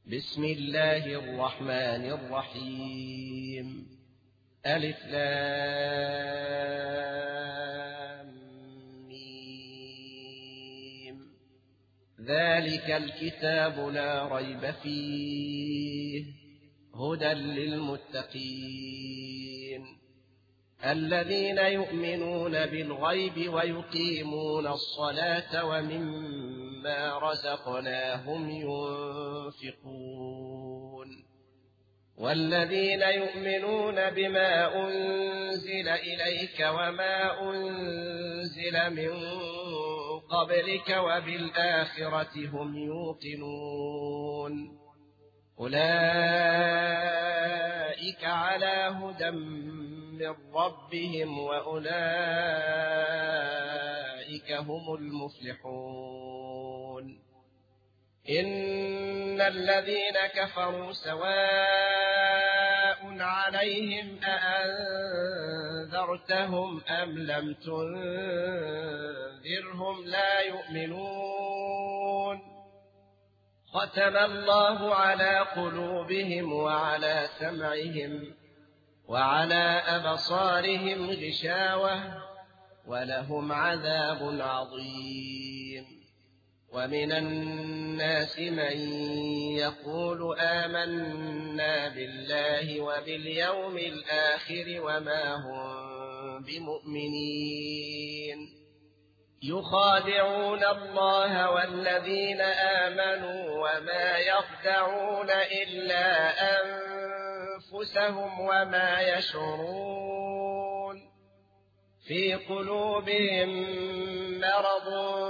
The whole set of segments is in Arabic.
بسم الله الرحمن الرحيم. ألف لام ميم. ذلك الكتاب لا ريب فيه هدى للمتقين الذين يؤمنون بالغيب ويقيمون الصلاة ومما رزقناهم ينفقون والذين يؤمنون بما أنزل إليك وما أنزل من قبلك وبالآخرة هم يوقنون أولئك على هدى من ربهم وأولئك هم المفلحون. إن الذين كفروا سواء عليهم أأنذرتهم أم لم تنذرهم لا يؤمنون. ختم الله على قلوبهم وعلى سمعهم وعلى أبصارهم غشاوة ولهم عذاب عظيم. ومن الناس من يقول آمنا بالله وباليوم الآخر وما هم بمؤمنين يخادعون الله والذين آمنوا وما يخدعون إلا أنفسهم وما يشعرون. في قلوبهم مرض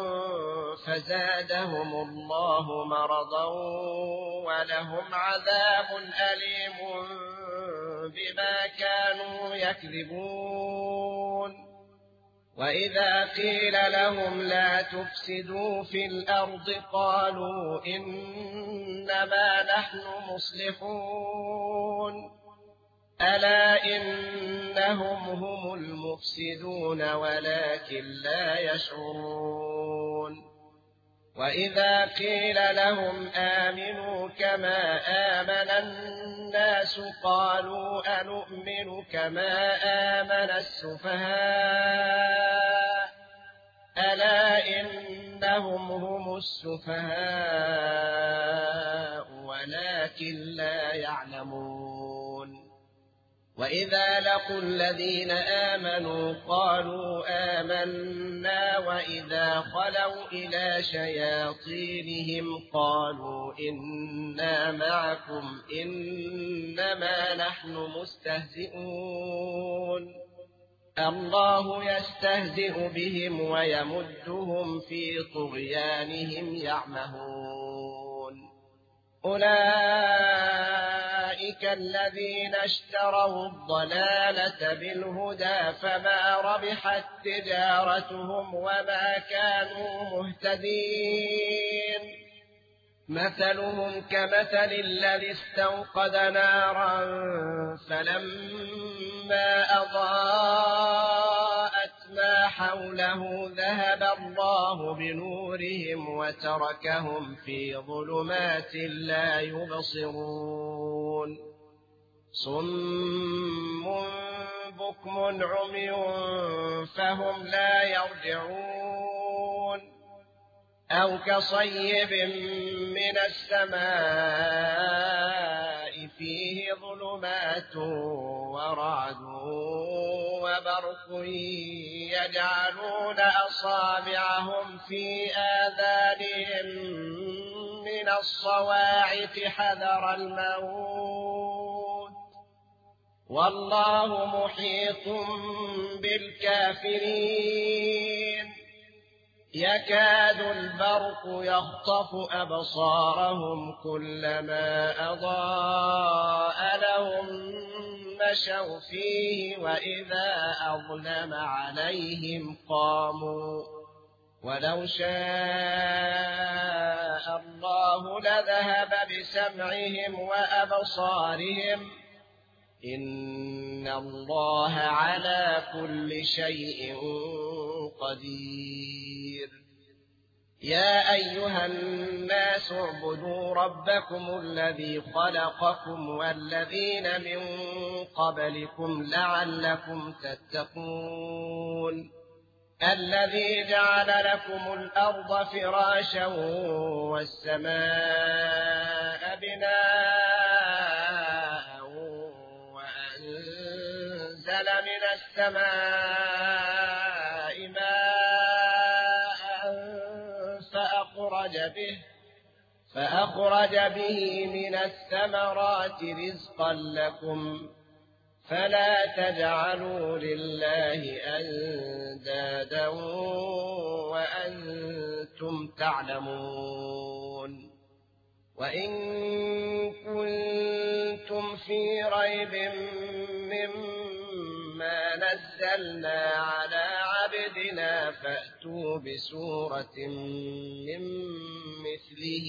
فزادهم الله مرضا ولهم عذاب أليم بما كانوا يكذبون. وإذا قيل لهم لا تفسدوا في الأرض قالوا إنما نحن مصلحون ألا إنهم هم المفسدون ولكن لا يشعرون. وإذا قيل لهم آمنوا كما آمن الناس قالوا أنؤمن كما آمن السفهاء ألا إنهم هم السفهاء ولكن لا يعلمون. وإذا لقوا الذين آمنوا قالوا آمنا وإذا خلوا إلى شياطينهم قالوا إنا معكم إنما نحن مستهزئون. الله يستهزئ بهم ويمدهم في طغيانهم يعمهون. أولئك الذين اشتروا الضلالة بالهدى فما ربحت تجارتهم وما كانوا مهتدين. مثلهم كمثل الذي استوقد نارا فلما أضاءت ما حوله ذهب الله بنورهم وتركهم في ظلمات لا يبصرون. صم بكم عمي فهم لا يرجعون. أو كصيب من السماء فيه ظلمات ورعد وبرق يجعلون أصابعهم في آذانهم من الصواعق حذر الموت والله محيط بالكافرين. يكاد البرق يخطف أبصارهم كلما أضاء لهم مشوا فيه وإذا أظلم عليهم قاموا ولو شاء الله لذهب بسمعهم وأبصارهم إن الله على كل شيء قدير. يا أيها الناس اعبدوا ربكم الذي خلقكم والذين من قبلكم لعلكم تتقون الذي جعل لكم الأرض فراشا والسماء بناء وأنزل من السماء ماء فأخرج به من الثمرات رزقا لكم فلا تجعلوا لله أندادا وأنتم تعلمون وإن كنتم في ريب مما نزلنا على عبدنا فأتوا بسورة من مثله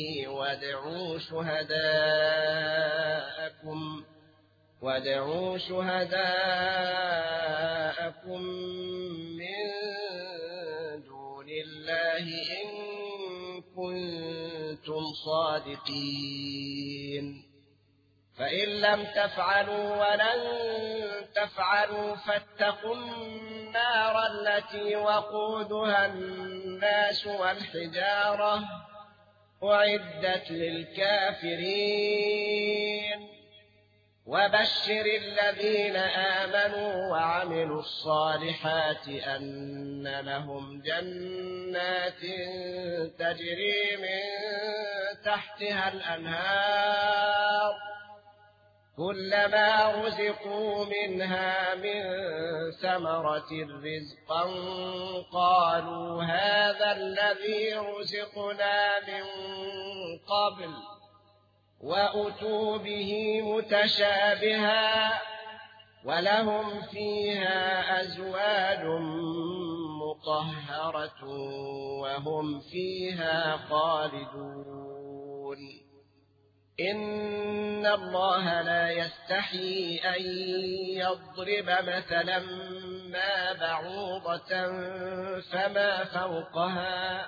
وادعوا شهداءكم من دون الله إن كنتم صادقين فإن لم تفعلوا ولن تفعلوا فاتقوا النار التي وقودها الناس والحجارة أعدت للكافرين وبشر الذين آمنوا وعملوا الصالحات أن لهم جنات تجري من تحتها الأنهار كلما رزقوا منها من ثمرة رزقا قالوا هذا الذي رزقنا من قبل وأتوا به متشابها ولهم فيها أزواج مطهرة وهم فيها خالدون إن الله لا يستحيي أن يضرب مثلا ما بعوضة فما فوقها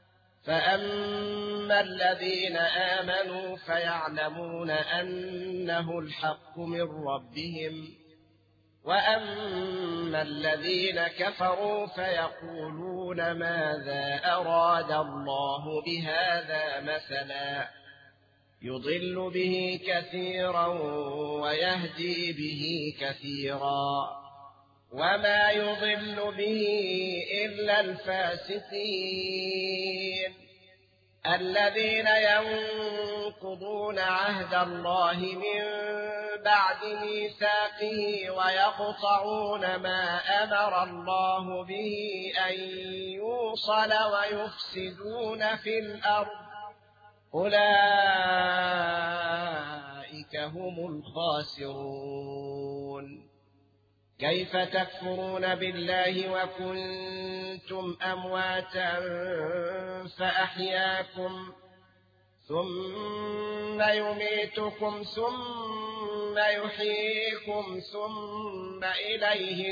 فأما الذين آمنوا فيعلمون أنه الحق من ربهم وأما الذين كفروا فيقولون ماذا أراد الله بهذا مثلا يضل به كثيرا ويهدي به كثيرا وما يضل به إلا الفاسقين الذين ينقضون عهد الله من بعد ميثاقه ويقطعون ما أمر الله به أن يوصل ويفسدون في الأرض أولئك هم الخاسرون كيف تكفرون بالله وكنتم أمواتا فأحياكم ثم يميتكم ثم يحييكم ثم إليه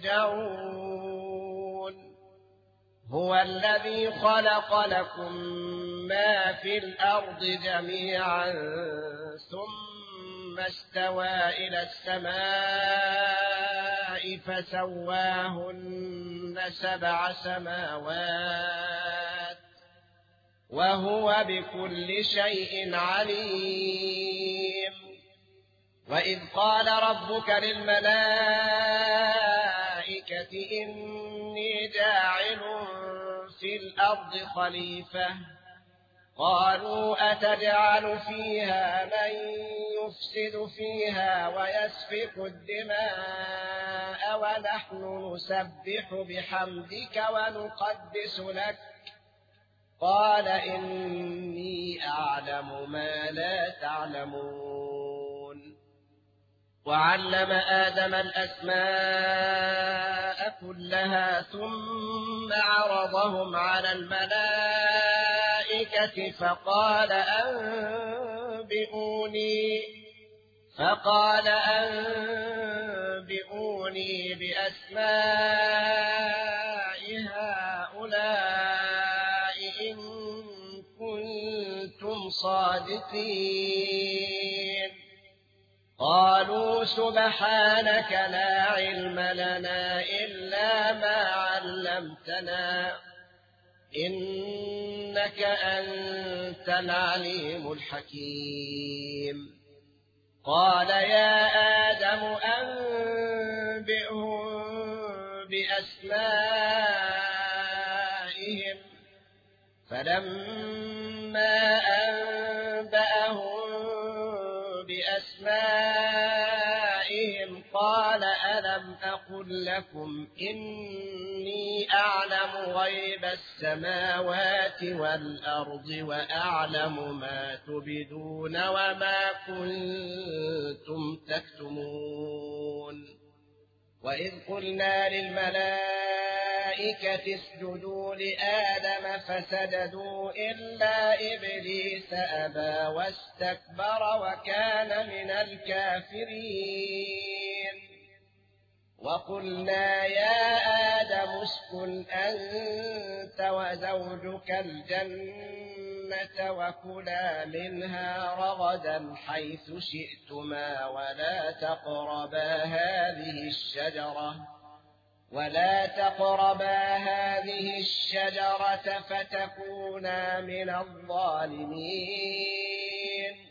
ترجعون هو الذي خلق لكم ما في الأرض جميعا ثم استوى إلى السماء فسواهن 7 سماوات وهو بكل شيء عليم وإذ قال ربك للملائكة إني جاعل في الأرض خليفة قالوا أتجعل فيها من يفسد فيها ويسفك الدماء ونحن نسبح بحمدك ونقدس لك قال إني أعلم ما لا تعلمون وعلم آدم الأسماء كلها ثم عرضهم على الملائكة فقال أنبئوني بأسماء هؤلاء إن الصافين قالوا سبحانك لا علم لنا إلا ما علمتنا إنك أنت العليم الحكيم قال يا آدم أنبئهم بأسمائهم فلما أنبأهم بأسمائهم قال ألم أقل لكم إني أعلم غيب السماوات والأرض وأعلم ما تبدون وما كنتم تكتمون وإذ قلنا للملائكة اسجدوا لآدم فسجدوا إلا إبليس أبى واستكبر وكان من الكافرين وقلنا يا آدم اسكن أنت وزوجك الجنة وكلا منها رغدا حيث شئتما ولا تقربا هذه الشجرة فتكونا من الظالمين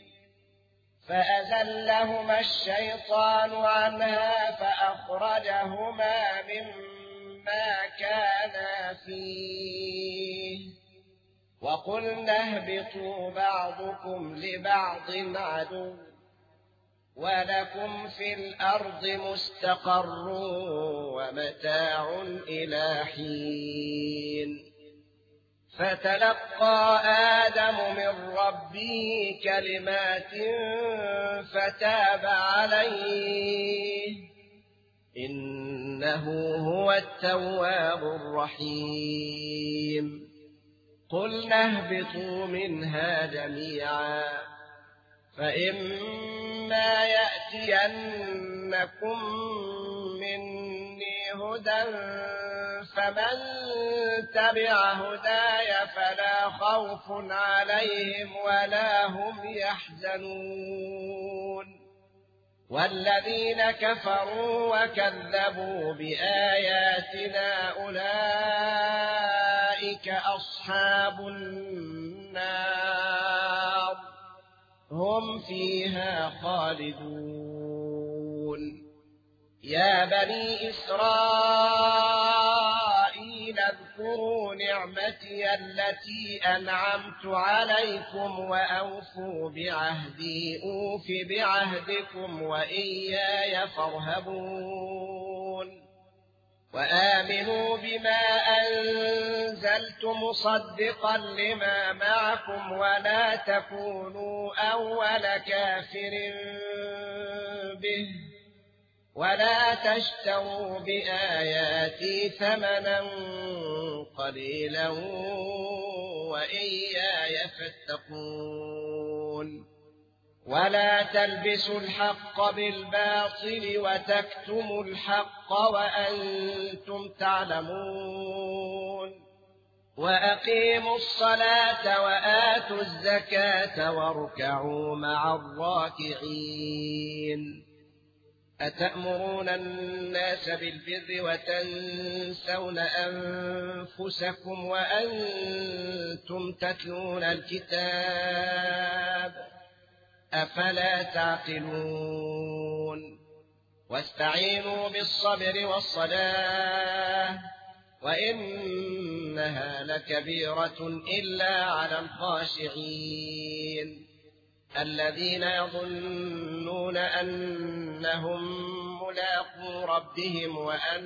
فأزلهما الشيطان عنها فأخرجهما مما كانا فيه وقلنا اهبطوا بعضكم لبعض عدو ولكم في الأرض مستقر ومتاع إلى حين فتلقى آدم من ربه كلمات فتاب عليه إنه هو التواب الرحيم قلنا اهبطوا منها جميعا فإما يأتينكم مني هدى فمن تبع هداي فلا خوف عليهم ولا هم يحزنون والذين كفروا وكذبوا بآياتنا أولئك أصحاب النار هم فيها خالدون يا بني إسرائيل اذكروا نعمتي التي أنعمت عليكم وأوفوا بعهدي أوف بعهدكم وإياي فارهبون وآمنوا بما أنزلت مصدقا لما معكم ولا تكونوا أول كافر به ولا تشتروا بآياتي ثمنا قليلا وإياي فاتقون ولا تلبسوا الحق بالباطل وتكتموا الحق وأنتم تعلمون وأقيموا الصلاة وآتوا الزكاة واركعوا مع الراكعين أتأمرون الناس بالبر وتنسون أنفسكم وأنتم تتلون الكتاب أفلا تعقلون واستعينوا بالصبر والصلاة وإنها لكبيرة إلا على الخاشعين الذين يظنون أنهم ملاقو ربهم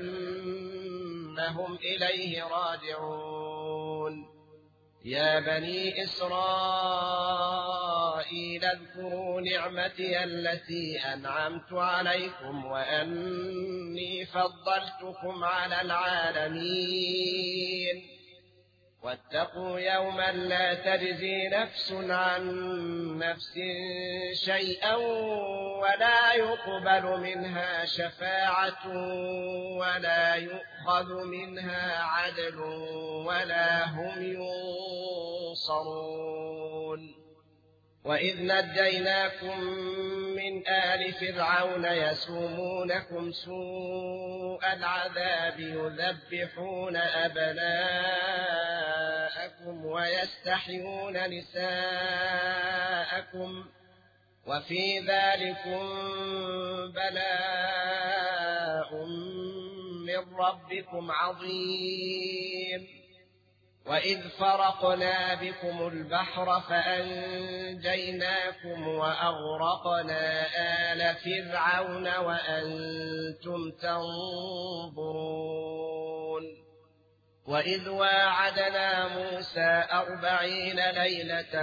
وأنهم إليه راجعون يا بني إسرائيل اذكروا نعمتي التي أنعمت عليكم وأني فضلتكم على العالمين واتقوا يوما لا تجزي نفس عن نفس شيئا ولا يقبل منها شفاعة ولا يؤخذ منها عدل ولا هم ينصرون وإذ نجيناكم من آل فرعون يسومونكم سوء العذاب يذبحون أبناءكم ويستحيون نساءكم وفي ذلكم بلاء من ربكم عظيم. وإذ فرقنا بكم البحر فأنجيناكم وأغرقنا آل فرعون وأنتم تنظرون. وإذ واعدنا موسى 40 ليلة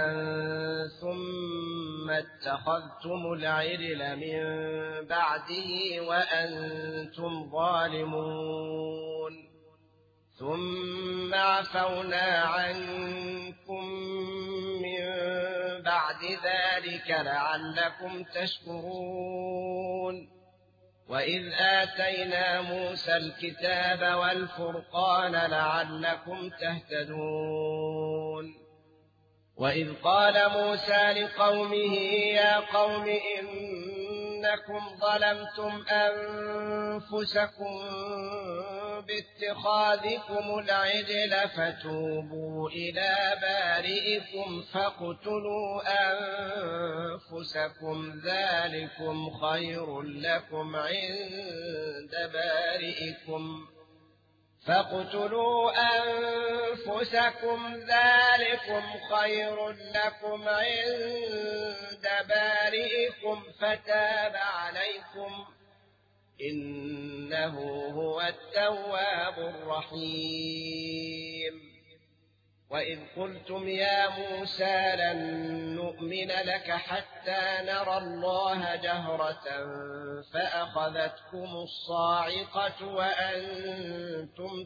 ثم اتخذتم العجل من بعده وأنتم ظالمون ثم عفونا عنكم من بعد ذلك لعلكم تشكرون. وإذ آتينا موسى الكتاب والفرقان لعلكم تهتدون. وإذ قال موسى لقومه يا قوم إنكم ظلمتم أنفسكم باتخاذكم العجل فتوبوا إلى بارئكم فاقتلوا أنفسكم ذلكم خير لكم عند بارئكم فتاب عليكم إنه هو التواب الرحيم. وإذ قلتم يا موسى لن نؤمن لك حتى نرى الله جهرة فأخذتكم الصاعقة وأنتم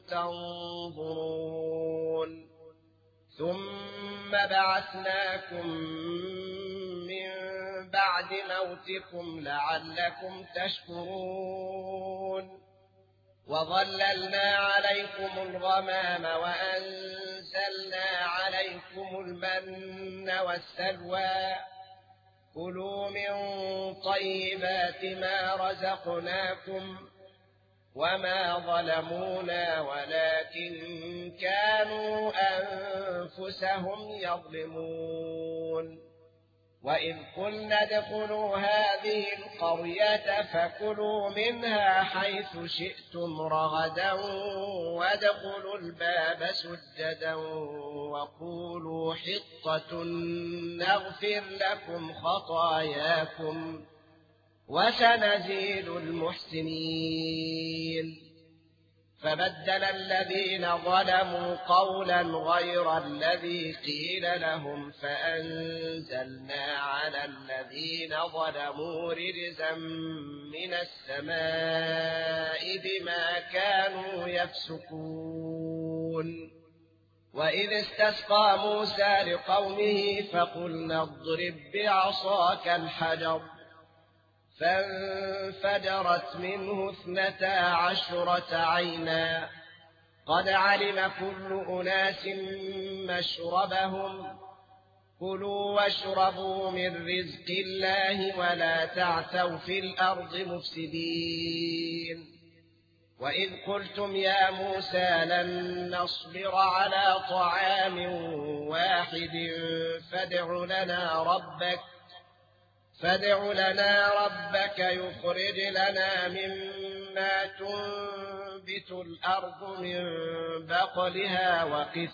تنظرون ثم بعثناكم من بعد موتكم لعلكم تشكرون. وظللنا عليكم الغمام وأنزلنا عليكم المن والسلوى كلوا من طيبات ما رزقناكم وما ظلمونا ولكن كانوا أنفسهم يظلمون. وإذ قلنا ادخلوا هذه القرية فكلوا منها حيث شئتم رغدا وادخلوا الباب سجدا وقولوا حطة نغفر لكم خطاياكم وسنزيد المحسنين. فبدل الذين ظلموا قولا غير الذي قيل لهم فأنزلنا على الذين ظلموا رجزا من السماء بما كانوا يفسقون. وإذ استسقى موسى لقومه فقلنا اضرب بعصاك الحجر فانفجرت منه 12 عينا قد علم كل أناس مشربهم كلوا واشربوا من رزق الله ولا تعثوا في الأرض مفسدين. وإذ قلتم يا موسى لن نصبر على طعام واحد فادع لنا ربك يخرج لنا مما تنبت الأرض من بقلها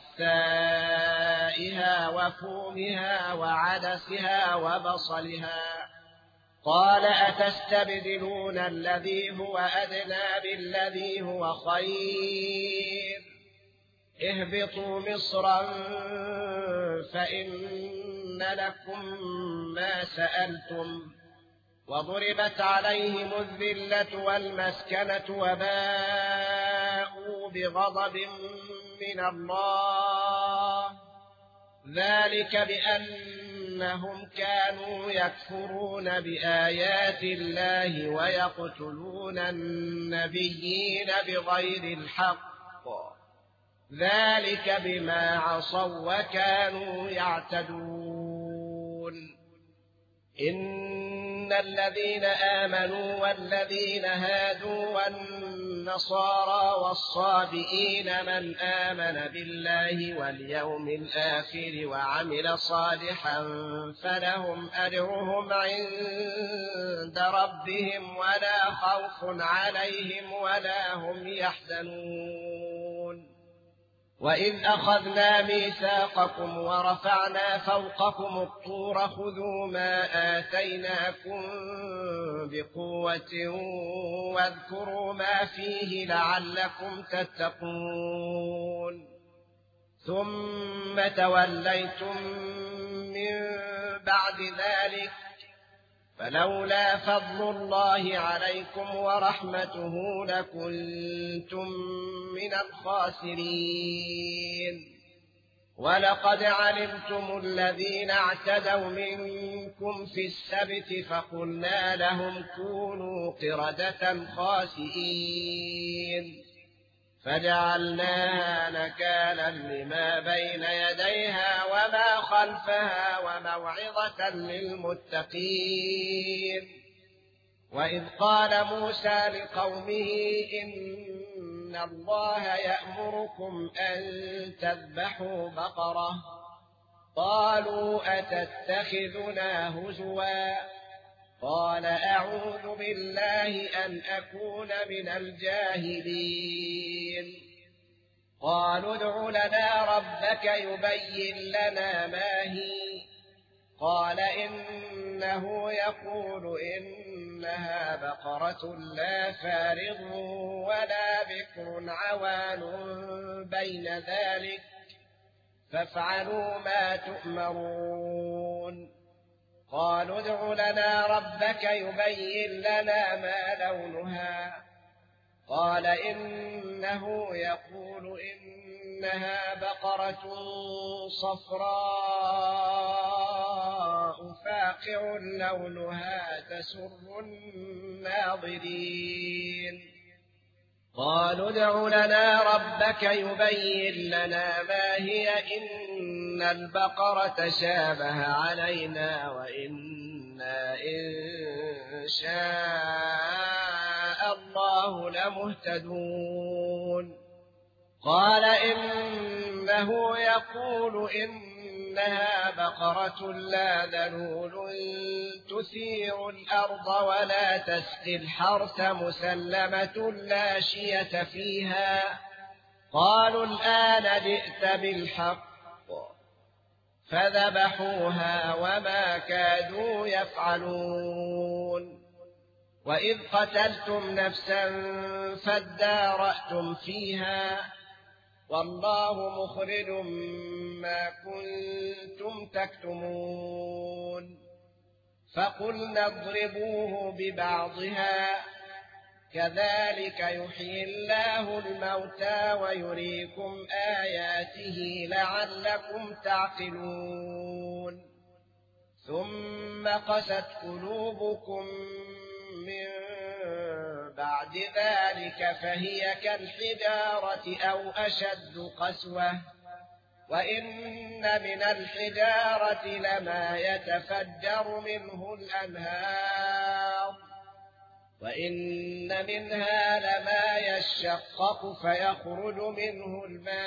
وقثائها وفومها وعدسها وبصلها قال أتستبدلون الذي هو أدنى بالذي هو خير اهبطوا مصرا فإن لكم ما سألتم وضربت عليهم الذلة والمسكنة وباءوا بغضب من الله ذلك بأنهم كانوا يكفرون بآيات الله ويقتلون النبيين بغير الحق ذلك بما عصوا وكانوا يعتدون. إن الذين آمنوا والذين هادوا والنصارى والصابئين من آمن بالله واليوم الآخر وعمل صالحا فلهم أجرهم عند ربهم ولا خوف عليهم ولا هم يحزنون وإذ أخذنا ميثاقكم ورفعنا فوقكم الطور خذوا ما آتيناكم بقوة واذكروا ما فيه لعلكم تتقون ثم توليتم من بعد ذلك فلولا فضل الله عليكم ورحمته لكنتم من الخاسرين ولقد علمتم الذين اعتدوا منكم في السبت فقلنا لهم كونوا قردة خاسئين فجعلناها نكالا لما بين يديها وما خلفها وموعظة للمتقين وإذ قال موسى لقومه إن الله يأمركم أن تذبحوا بقرة قالوا أتتخذنا هزوا قال أعوذ بالله أن أكون من الجاهلين قالوا ادع لنا ربك يبين لنا ما هي قال إنه يقول إنها بقرة لا فارغ ولا بكر عوان بين ذلك فافعلوا ما تؤمرون قالوا ادع لنا ربك يبين لنا ما لونها قال إنه يقول إنها بقرة صفراء فاقع لونها تسر الناظرين قالوا ادع لنا ربك يبين لنا ما هي إن البقرة شابه علينا وإنا إن شاء الله لمهتدون قال إنه يقول إنها بقرة لا ذلول تثير الأرض ولا تسقي الحرث مسلمة لا شية فيها قالوا الآن جئت بالحق فذبحوها وما كادوا يفعلون وإذ قتلتم نفسا فادارأتم فيها والله مخرج ما كنتم تكتمون فقلنا اضربوه ببعضها كذلك يحيي الله الموتى ويريكم آياته لعلكم تعقلون ثم قست قلوبكم من بعد ذلك فهي كالحجارة أو أشد قسوة وإن من الحجارة لما يتفجر منه الأنهار وإن منها لما يشقق فيخرج منه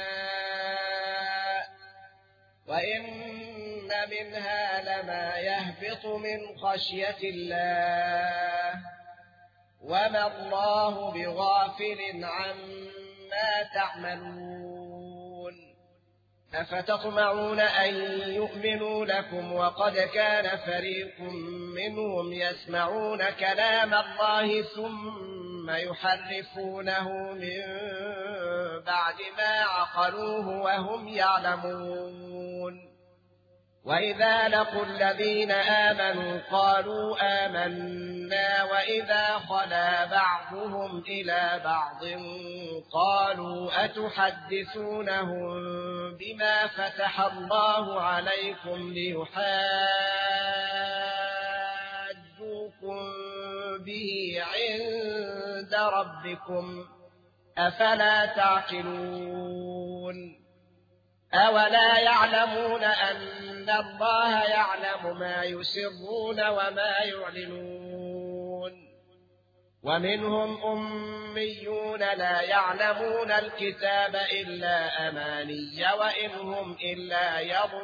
الماء وإن منها لما يهبط من خشية الله وما الله بغافل عما تعملون أفتطمعون أن يؤمنوا لكم وقد كان فريق منهم يسمعون كلام الله ثم يحرفونه من بعد ما عقلوه وهم يعلمون وإذا لقوا الذين آمنوا قالوا آمنا وإذا خلا بعضهم إلى بعض قالوا أتحدثونهم بما فتح الله عليكم ليحاجوكم به عند ربكم أفلا تعقلون أولا يعلمون أن الله يعلم ما يسرون وما يعلنون ومنهم أميون لا يعلمون الكتاب إلا أماني وإن هم إلا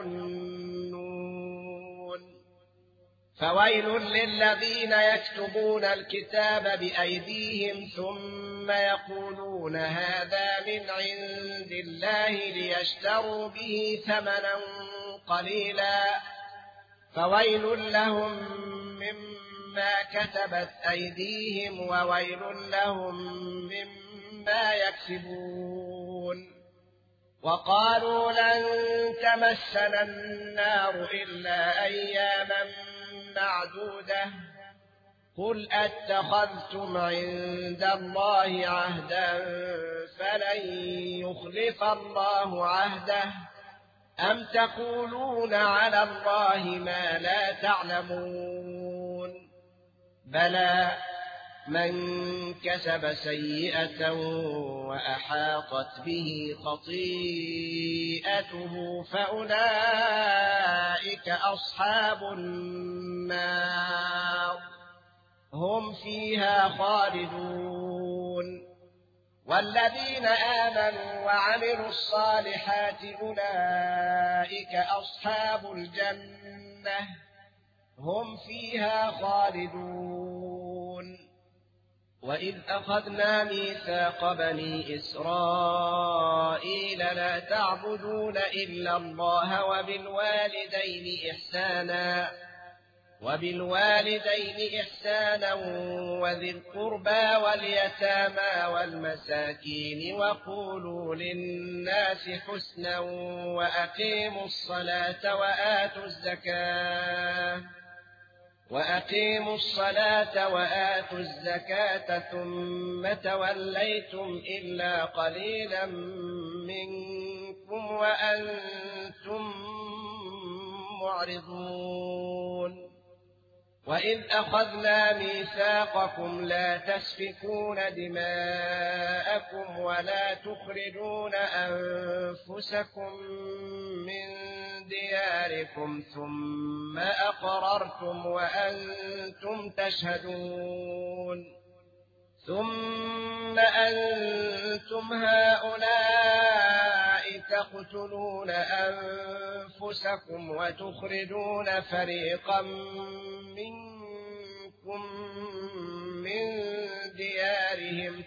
يظنون فويل للذين يكتبون الكتاب بأيديهم ثم يقولون هذا من عند الله ليشتروا به ثمنا قليلا فويل لهم مما كتبت أيديهم وويل لهم مما يكسبون وقالوا لن تمسنا النار إلا أياما معدودة قل أتخذتم عند الله عهدا فلن يخلف الله عهده أم تقولون على الله ما لا تعلمون بلى من كسب سيئة وأحاطت به خطيئته فأولئك أصحاب النار هم فيها خالدون والذين آمنوا وعملوا الصالحات أولئك أصحاب الجنة هم فيها خالدون وإذ أخذنا ميثاق بني إسرائيل لا تعبدون إلا الله وبالوالدين إحسانا وذي القربى واليتامى والمساكين وقولوا للناس حسنا وأقيموا الصلاة وآتوا الزكاة ثم توليتم إلا قليلا منكم وأنتم معرضون وإذ أخذنا ميثاقكم لا تسفكون دماءكم ولا تخرجون أنفسكم من دياركم ثم أقررتم وأنتم تشهدون ثم أنتم هؤلاء تقتلون أنفسكم وتخرجون فريقا منكم من ديارهم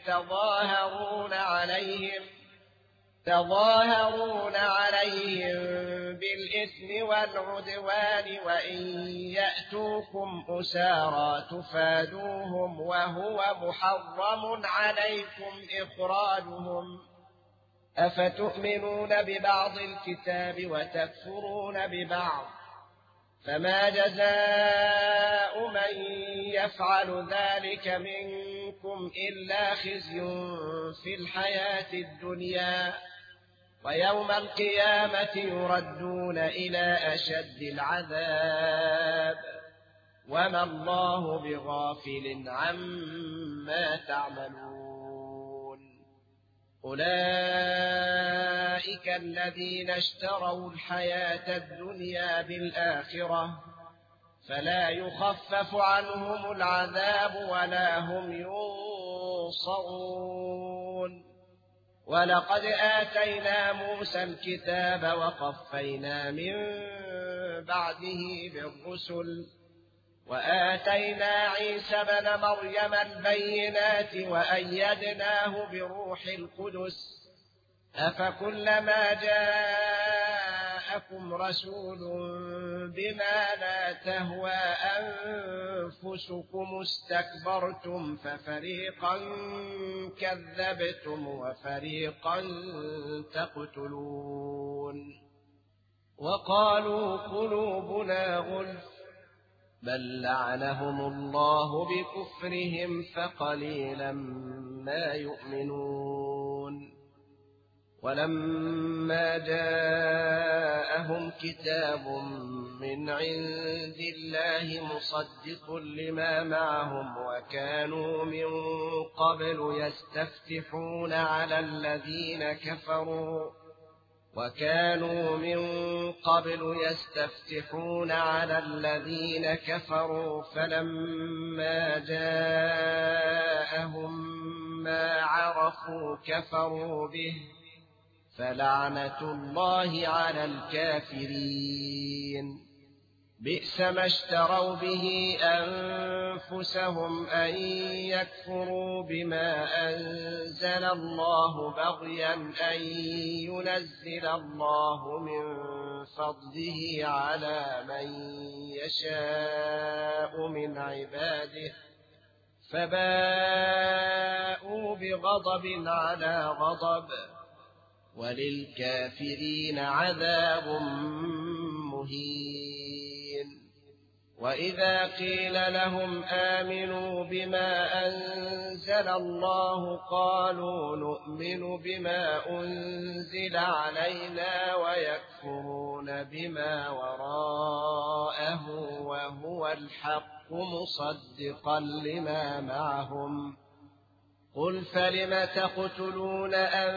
تظاهرون عليهم بالإثم والعدوان وإن يأتوكم أسارى تفادوهم وهو محرم عليكم إخراجهم أفتؤمنون ببعض الكتاب وتكفرون ببعض فما جزاء من يفعل ذلك منكم إلا خزي في الحياة الدنيا ويوم القيامة يردون إلى أشد العذاب وما الله بغافل عما تعملون أولئك الذين اشتروا الحياة الدنيا بالآخرة فلا يخفف عنهم العذاب ولا هم ينصرون ولقد آتينا موسى الكتاب وقفينا من بعده بالرسل وآتينا عيسى ابن مريم البينات وأيدناه بروح القدس أفكلما جاءكم رسول بما لا تهوى أنفسكم استكبرتم ففريقا كذبتم وفريقا تقتلون وقالوا قلوبنا غلف بل لعنهم الله بكفرهم فقليلا ما يؤمنون ولما جاءهم كتاب من عند الله مصدق لما معهم وكانوا من قبل يستفتحون على الذين كفروا وكانوا من قبل يستفتحون على الذين كفروا فلما جاءهم ما عرفوا كفروا به فلعنة الله على الكافرين. بئس ما اشتروا به أنفسهم أن يكفروا بما أنزل الله بغيا أن ينزل الله من فضله على من يشاء من عباده فباءوا بغضب على غضب وللكافرين عذاب مهين. وإذا قيل لهم آمنوا بما أنزل الله قالوا نؤمن بما أنزل علينا ويكفرون بما وراءه وهو الحق مصدقا لما معهم. قل فلم تقتلون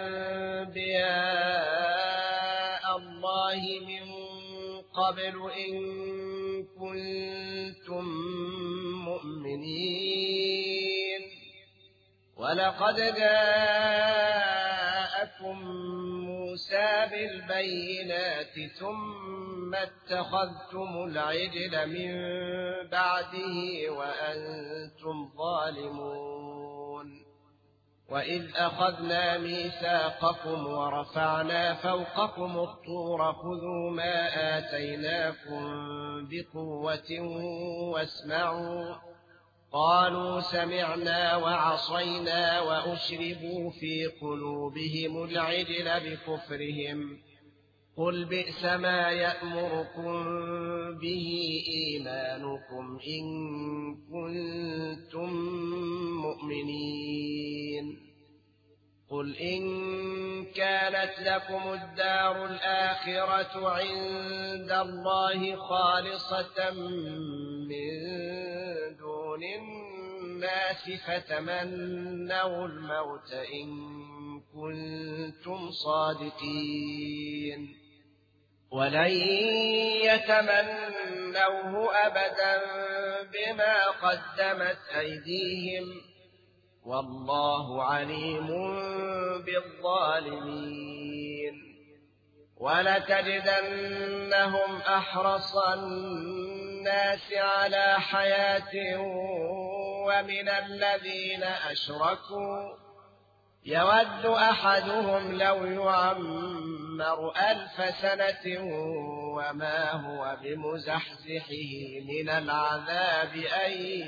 أنبياء الله من قبل إن كنتم مؤمنين؟ ولقد جاءكم موسى بالبينات ثم اتخذتم العجل من بعده وأنتم ظالمون. وإذ أخذنا ميثاقكم ورفعنا فوقكم الطور خذوا ما آتيناكم بقوة واسمعوا قالوا سمعنا وعصينا وأشربوا في قلوبهم العجل بكفرهم. قل بئس ما يأمركم به إيمانكم إن كنتم مؤمنين. قل إن كانت لكم الدار الآخرة عند الله خالصة من دون الناس فتمنوا الموت إن كنتم صادقين. ولن يتمنوه أبدا بما قدمت أيديهم والله عليم بالظالمين. ولتجدنهم أحرص الناس على حياة ومن الذين أشركوا يود أحدهم لو يعمر 1000 سنة وما هو بمزحزحه من العذاب أن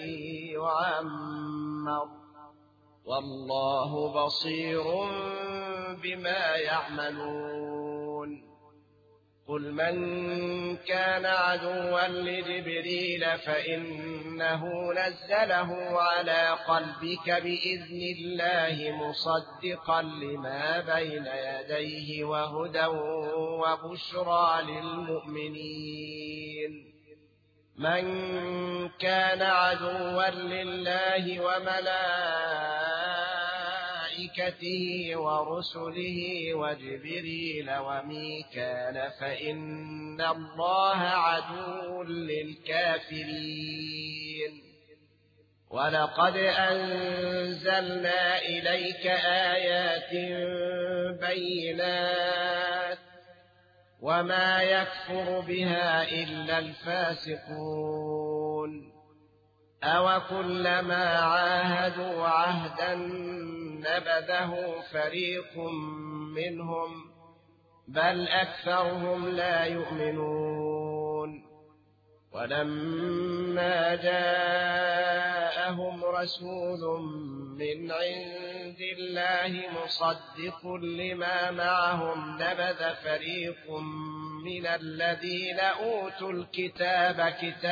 يعمر والله بصير بما يعملون. قل من كان عدوا لجبريل فإنه نزله على قلبك بإذن الله مصدقا لما بين يديه وهدى وبشرى للمؤمنين. من كان عدوا لله وملائكته ورسله وجبريل وميكال فإن الله عدو للكافرين. ولقد أنزلنا إليك آيات بينات وما يكفر بها إلا الفاسقون. أوكلما عاهدوا عهدا نبذه فريق منهم بل أكثرهم لا يؤمنون. ولما جاءهم رسول من عند الله مصدق لما معهم نبذ فريق من الذين أوتوا الكتاب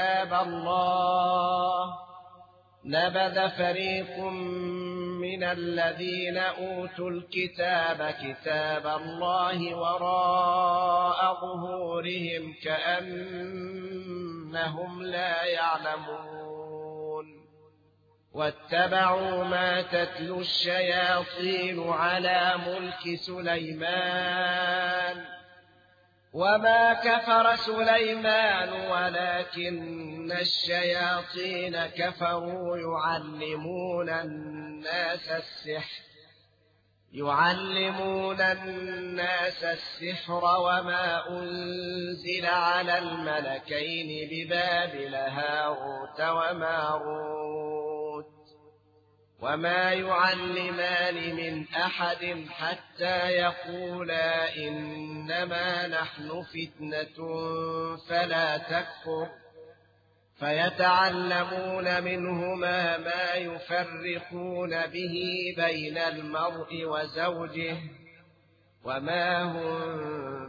كتاب الله وراء ظهورهم كأنهم لا يعلمون. واتبعوا ما تتلو الشياطين على ملك سليمان وما كفر سليمان ولكن الشياطين كفروا يعلمون الناس السحر وما أنزل على الملكين ببابل هاروت وماروت وما يعلمان من أحد حتى يقولا إنما نحن فتنة فلا تكفر فيتعلمون منهما ما يفرقون به بين المرء وزوجه وما هم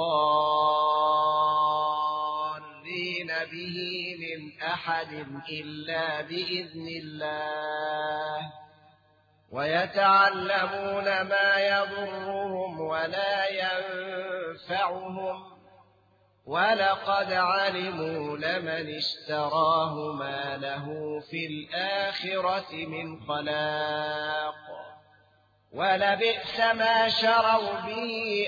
بضارين به من أحد إلا بإذن الله ويتعلمون ما يضرهم ولا ينفعهم ولقد علموا لمن اشتراه ما له في الآخرة من خلاق ولبئس ما شروا به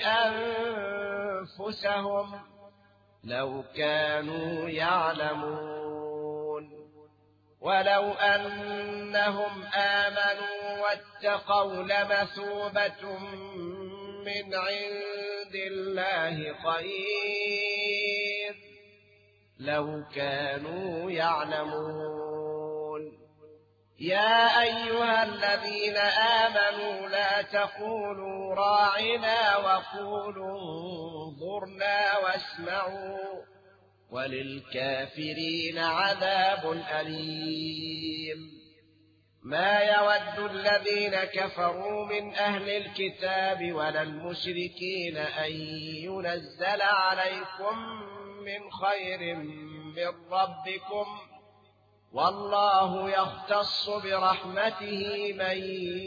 أنفسهم لو كانوا يعلمون ولو أنهم آمنوا واتقوا لمثوبة من عند الله خير لو كانوا يعلمون يا أيها الذين آمنوا لا تقولوا راعنا وقولوا انظرنا واسمعوا وللكافرين عذاب أليم ما يود الذين كفروا من أهل الكتاب ولا المشركين أن ينزل عليكم من خير من ربكم والله يختص برحمته من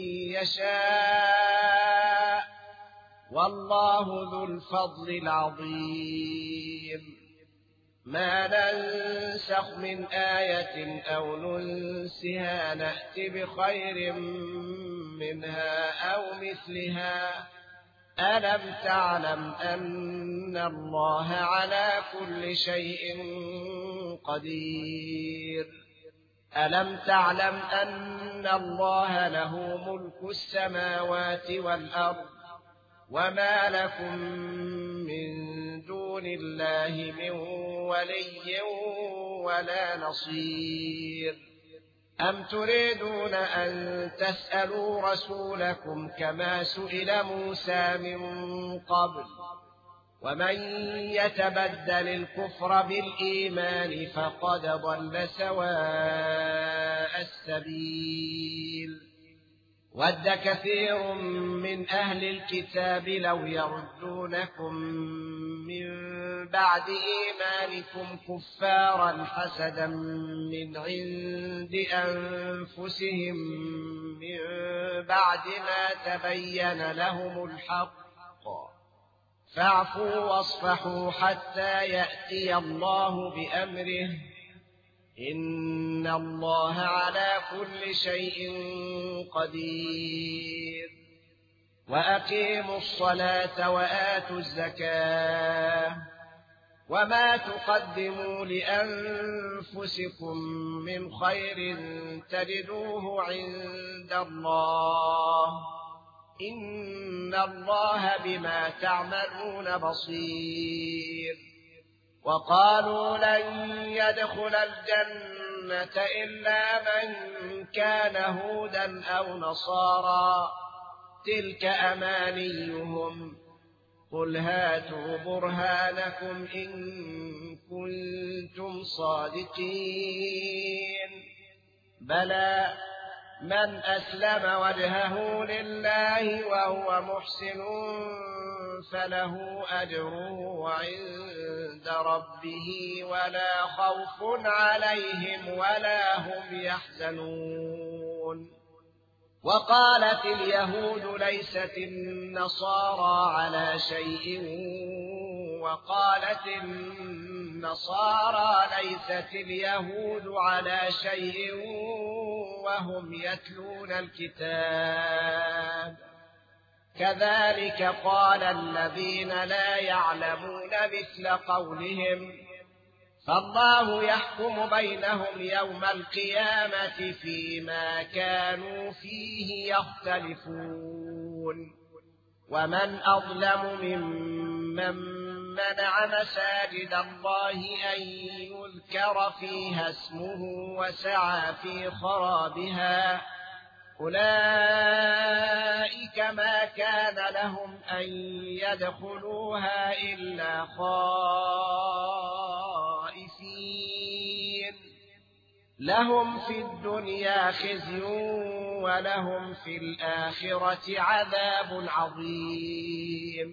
يشاء والله ذو الفضل العظيم ما ننسخ من آية أو ننسها نأت بخير منها أو مثلها ألم تعلم أن الله على كل شيء قدير ألم تعلم أن الله له ملك السماوات والأرض وما لكم من دون الله من ولي ولا نصير أم تريدون أن تسألوا رسولكم كما سئل موسى من قبل ومن يتبدل الكفر بالإيمان فقد ضل سواء السبيل ود كثير من أهل الكتاب لو يردونكم من بعد إيمانكم كفارا حسدا من عند أنفسهم من بعد ما تبين لهم الحق فاعفوا واصفحوا حتى يأتي الله بأمره إن الله على كل شيء قدير وأقيموا الصلاة وآتوا الزكاة وما تقدموا لأنفسكم من خير تجدوه عند الله إن الله بما تعملون بصير وقالوا لن يدخل الجنة إلا من كان هودا أو نصارى تلك أمانيهم قل هاتوا برهانكم إن كنتم صادقين بلى من أسلم وجهه لله وهو محسن فله أجره عند ربه ولا خوف عليهم ولا هم يحزنون وقالت اليهود ليست النصارى على شيء وقالت النصارى ليست اليهود على شيء وهم يتلون الكتاب كذلك قال الذين لا يعلمون مثل قولهم فالله يحكم بينهم يوم القيامة فيما كانوا فيه يختلفون ومن أظلم ممن منع مساجد الله أن يذكر فيها اسمه وسعى في خرابها أولئك ما كان لهم أن يدخلوها إلا خائفين لهم في الدنيا خزي ولهم في الآخرة عذاب عظيم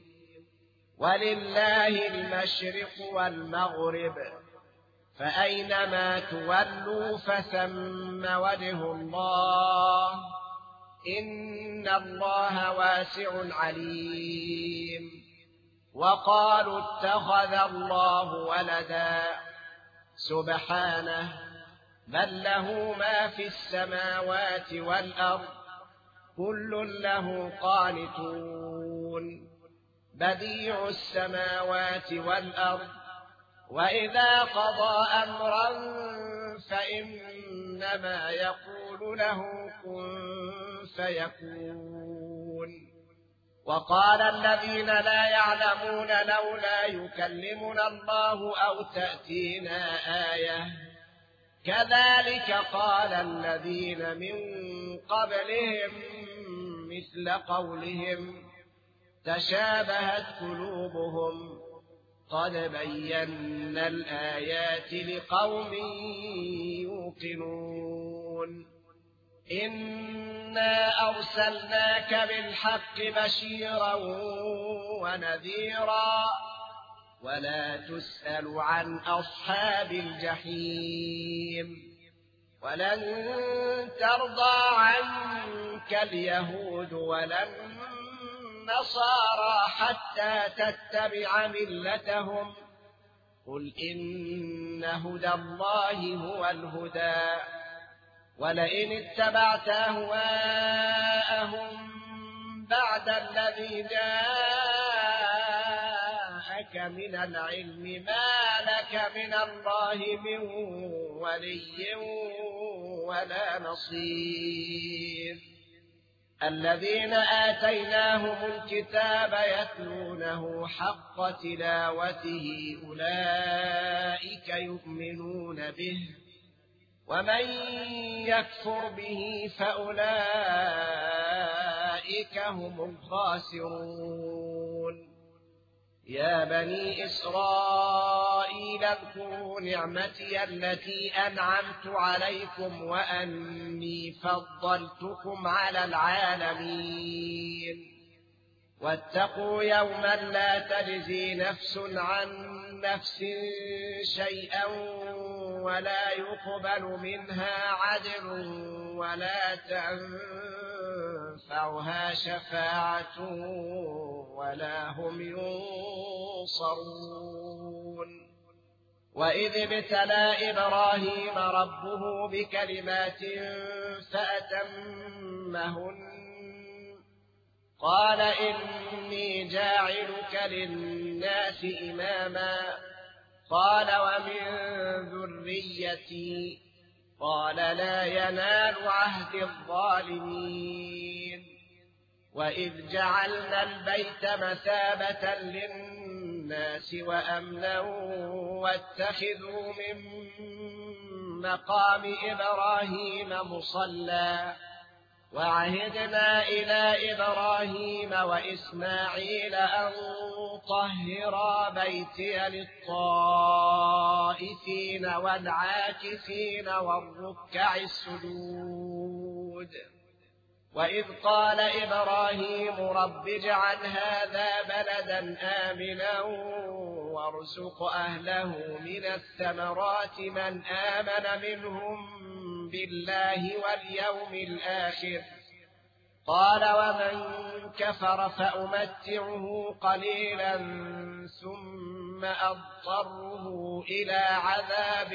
ولله المشرق والمغرب فأينما تولوا فثم وجه الله إن الله واسع عليم وقالوا اتخذ الله ولدا سبحانه بل له ما في السماوات والأرض كل له قانتون بديع السماوات والأرض وإذا قضى أمرا فإنما يقول له كن فيكون وقال الذين لا يعلمون لولا يكلمنا الله أو تأتينا آية كذلك قال الذين من قبلهم مثل قولهم تشابهت قلوبهم قد بينا الآيات لقوم يوقنون إنا أرسلناك بالحق بشيرا ونذيرا ولا تسأل عن أصحاب الجحيم ولن ترضى عنك اليهود ولا النصارى حتى تتبع ملتهم قل إن هدى الله هو الهدى ولئن اتبعت أهواءهم بعد الذي جاءك من العلم ما لك من الله من ولي ولا نصير الذين آتيناهم الكتاب يتلونه حق تلاوته أولئك يؤمنون به ومن يكفر به فأولئك هم الخاسرون يا بني إسرائيل اذكروا نعمتي التي أنعمت عليكم وأني فضلتكم على العالمين واتقوا يوما لا تجزي نفس عن نفس شيئا ولا يقبل منها عدل ولا تنفعها شفاعة ولا هم ينصرون وإذ ابتلى إبراهيم ربه بكلمات فأتمهن قال إني جاعلك للناس إماما قال ومن ذريتي قال لا ينال عهد الظالمين وإذ جعلنا البيت مثابة للناس وأمنا واتخذوا من مقام إبراهيم مصلى وعهدنا إلى إبراهيم وإسماعيل أن طهرا بيتي للطائفين والعاكفين والركع السجود وإذ قال إبراهيم رب اجعل هذا بلدا آمنا وارزق أهله من الثمرات من آمن منهم بالله واليوم الآخر قال ومن كفر فأمتعه قليلا ثم أضطره إلى عذاب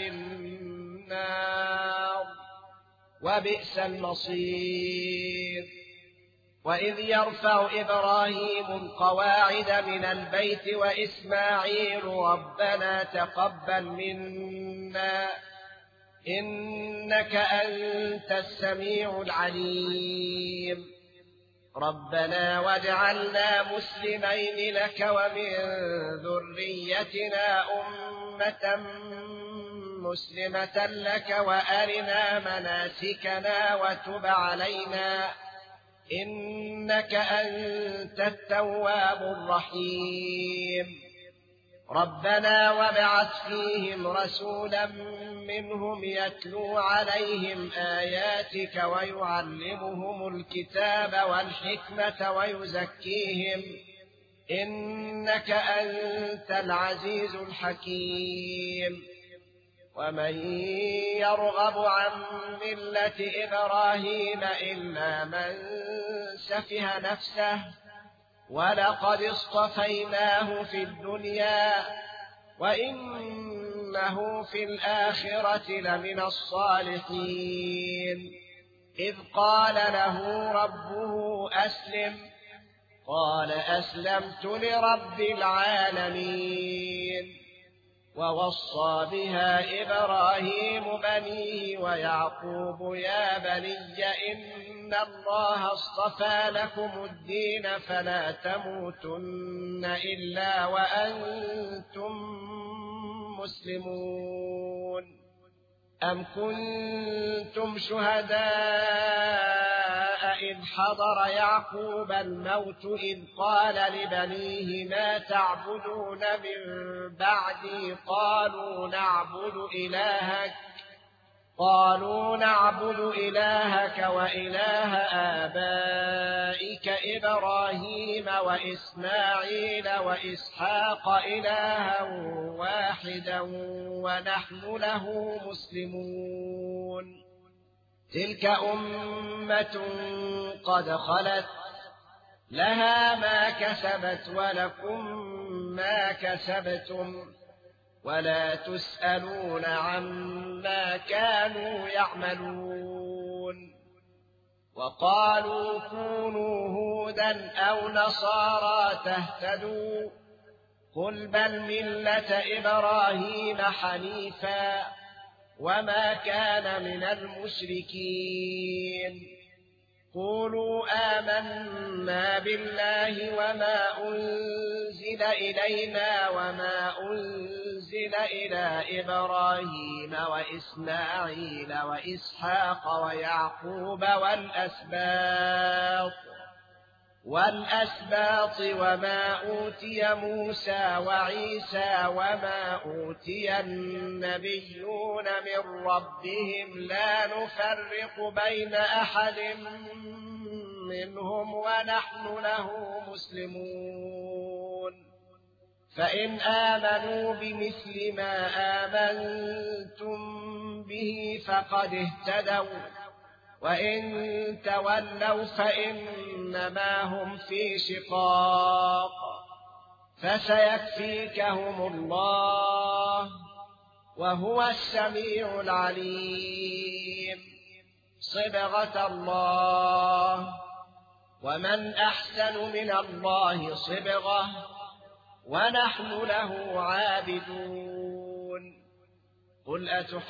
النار وبئس المصير وإذ يرفع إبراهيم القواعد من البيت وإسماعيل ربنا تقبل منا إنك أنت السميع العليم ربنا واجعلنا مسلمين لك ومن ذريتنا أمة مسلمة لك وأرنا مناسكنا وتب علينا إنك أنت التواب الرحيم ربنا وابعث فيهم رسولا منهم يتلو عليهم آياتك ويعلمهم الكتاب والحكمة ويزكيهم إنك أنت العزيز الحكيم ومن يرغب عن ملة إبراهيم إلا من سفه نفسه ولقد اصطفيناه في الدنيا وإنه في الآخرة لمن الصالحين إذ قال له ربه أسلم قال أسلمت لرب العالمين ووصى بها إبراهيم بنيه ويعقوب يا بني إن الله اصطفى لكم الدين فلا تموتن إلا وأنتم مسلمون أم كنتم شهداء إذ حضر يعقوب الموت إذ قال لبنيه ما تعبدون من بعدي قالوا نعبد إلهك وإله آبائك إبراهيم وإسماعيل وإسحاق إلها واحدا ونحن له مسلمون تلك أمة قد خلت لها ما كسبت ولكم ما كسبتم ولا تسألون عما كانوا يعملون وقالوا كونوا هودا أو نصارى تهتدوا قل بل ملة إبراهيم حنيفا وما كان من المشركين قولوا آمنا بالله وما أنزل إلينا وما أنزل إلى إبراهيم وإسماعيل وإسحاق ويعقوب والأسباط وما أوتي موسى وعيسى وما أوتي النبيون من ربهم لا نفرق بين أحد منهم ونحن له مسلمون فإن آمنوا بمثل ما آمنتم به فقد اهتدوا وإن تولوا فإنما هم في شقاق فسيكفيكهم الله وهو السميع العليم صبغة الله ومن أحسن من الله صبغة ونحن له عابدون قل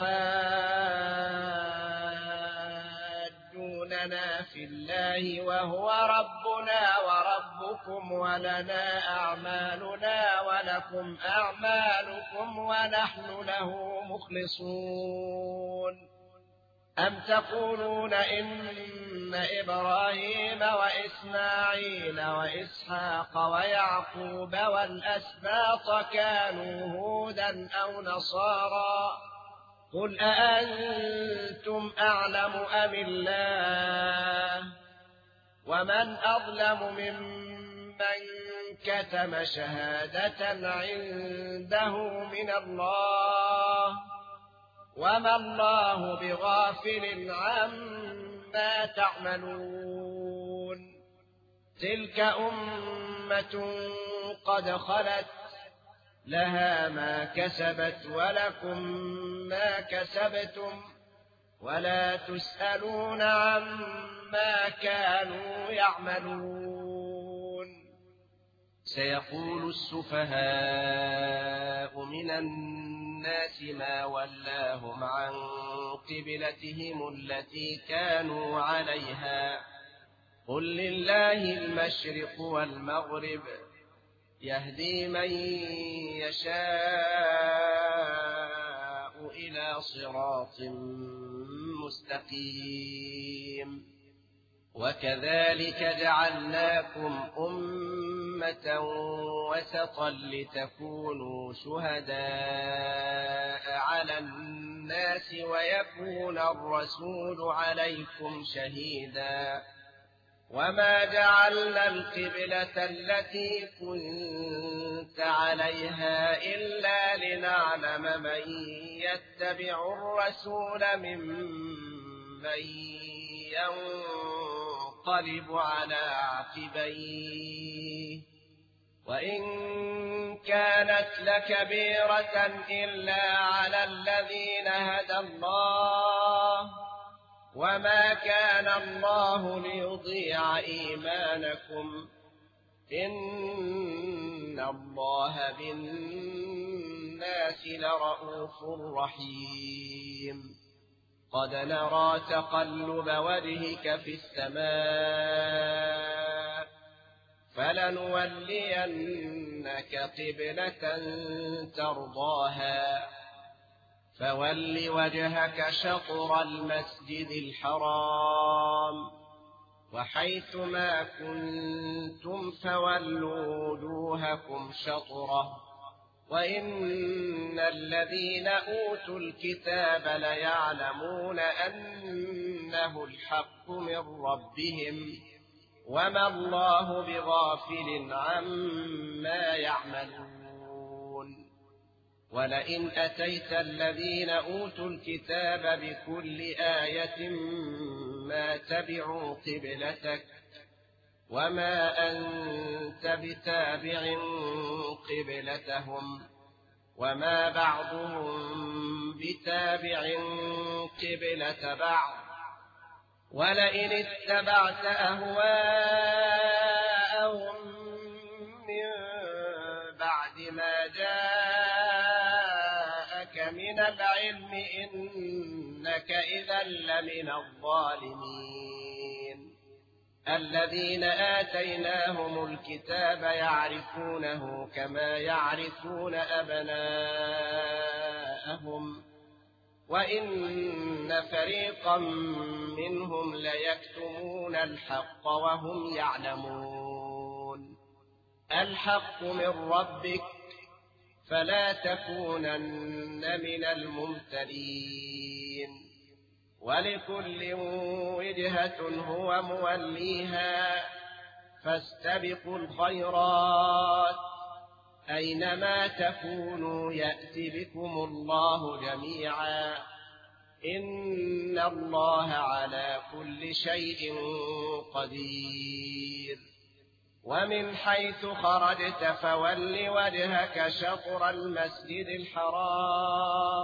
أتحاجوننا في الله وهو ربنا وربكم ولنا أعمالنا ولكم أعمالكم ونحن له مخلصون أم تقولون إن إبراهيم وإسماعيل وإسحاق ويعقوب والأسباط كانوا هودا أو نصارى قل أأنتم أعلم أم الله ومن أظلم ممن كتم شهادة عنده من الله وما الله بغافل عما تعملون تلك أمة قد خلت لها ما كسبت ولكم ما كسبتم ولا تسألون عما كانوا يعملون. سيقول السفهاء من الناس ما ولاهم عن قبلتهم التي كانوا عليها قل لله المشرق والمغرب يهدي من يشاء إلى صراط مستقيم. وكذلك جعلناكم أمة وسطا لتكونوا شهداء على الناس ويكون الرسول عليكم شهيدا. وما جعلنا القبلة التي كنت عليها إلا لنعلم من يتبع الرسول ممن ينقلب على عقبيه وإن كانت لكبيرة إلا على الذين هدى الله وما كان الله ليضيع إيمانكم إن الله بالناس لرءوف رحيم. قد نرى تقلب وجهك في السماء فلنولينك قبلة ترضاها فول وجهك شطر المسجد الحرام وحيث ما كنتم فولوا وجوهكم شطره وإن الذين أوتوا الكتاب ليعلمون أنه الحق من ربهم وما الله بغافل عما يعملون. ولئن أتيت الذين أوتوا الكتاب بكل آية ما تبعوا قبلتك وما أنت بتابع قبلتهم وما بعضهم بتابع قبلة بعض ولئن اتبعت أهواءهم من بعد ما جاءك من العلم إنك إذا لمن الظالمين. الذين آتيناهم الكتاب يعرفونه كما يعرفون أبناءهم وإن فريقا منهم ليكتمون الحق وهم يعلمون. الحق من ربك فلا تكونن من الممترين. ولكل وجهة هو موليها فاستبقوا الخيرات أينما تكونوا يأتي بكم الله جميعا إن الله على كل شيء قدير. ومن حيث خرجت فول وجهك شطر المسجد الحرام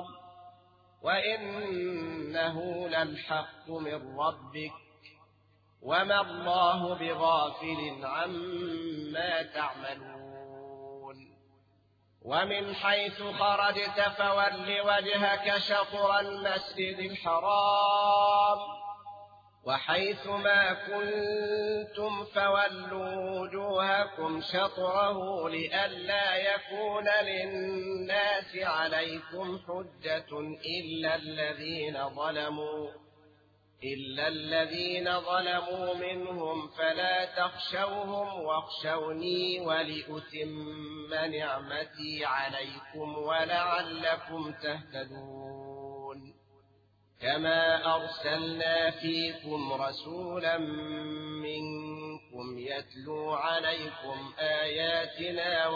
وإنه للحق من ربك وما الله بغافل عما تعملون. ومن حيث خرجت فول وجهك شطر المسجد الحرام وحيث ما كنتم فولوا وجوهكم شطره لئلا يكون للناس عليكم حجة إلا الذين ظلموا منهم فلا تخشوهم واخشوني ولأتم نعمتي عليكم ولعلكم تهتدون. كما أرسلنا فيكم رسولا منكم يتلو عليكم آياتنا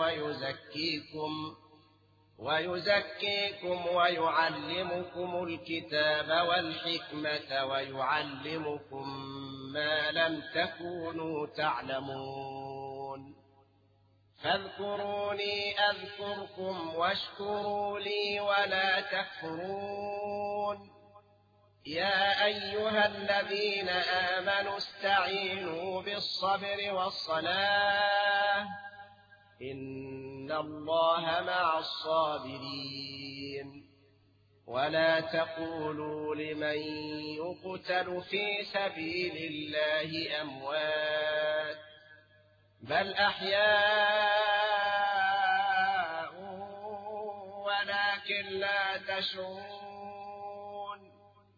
ويزكيكم ويعلمكم الكتاب والحكمة ويعلمكم ما لم تكونوا تعلمون. فاذكروني أذكركم واشكروا لي ولا تكفرون. يا أيها الذين آمنوا استعينوا بالصبر والصلاة إن الله مع الصابرين ولا تقولوا لمن يقتل في سبيل الله أموات بل أحياء ولكن لا تشعرون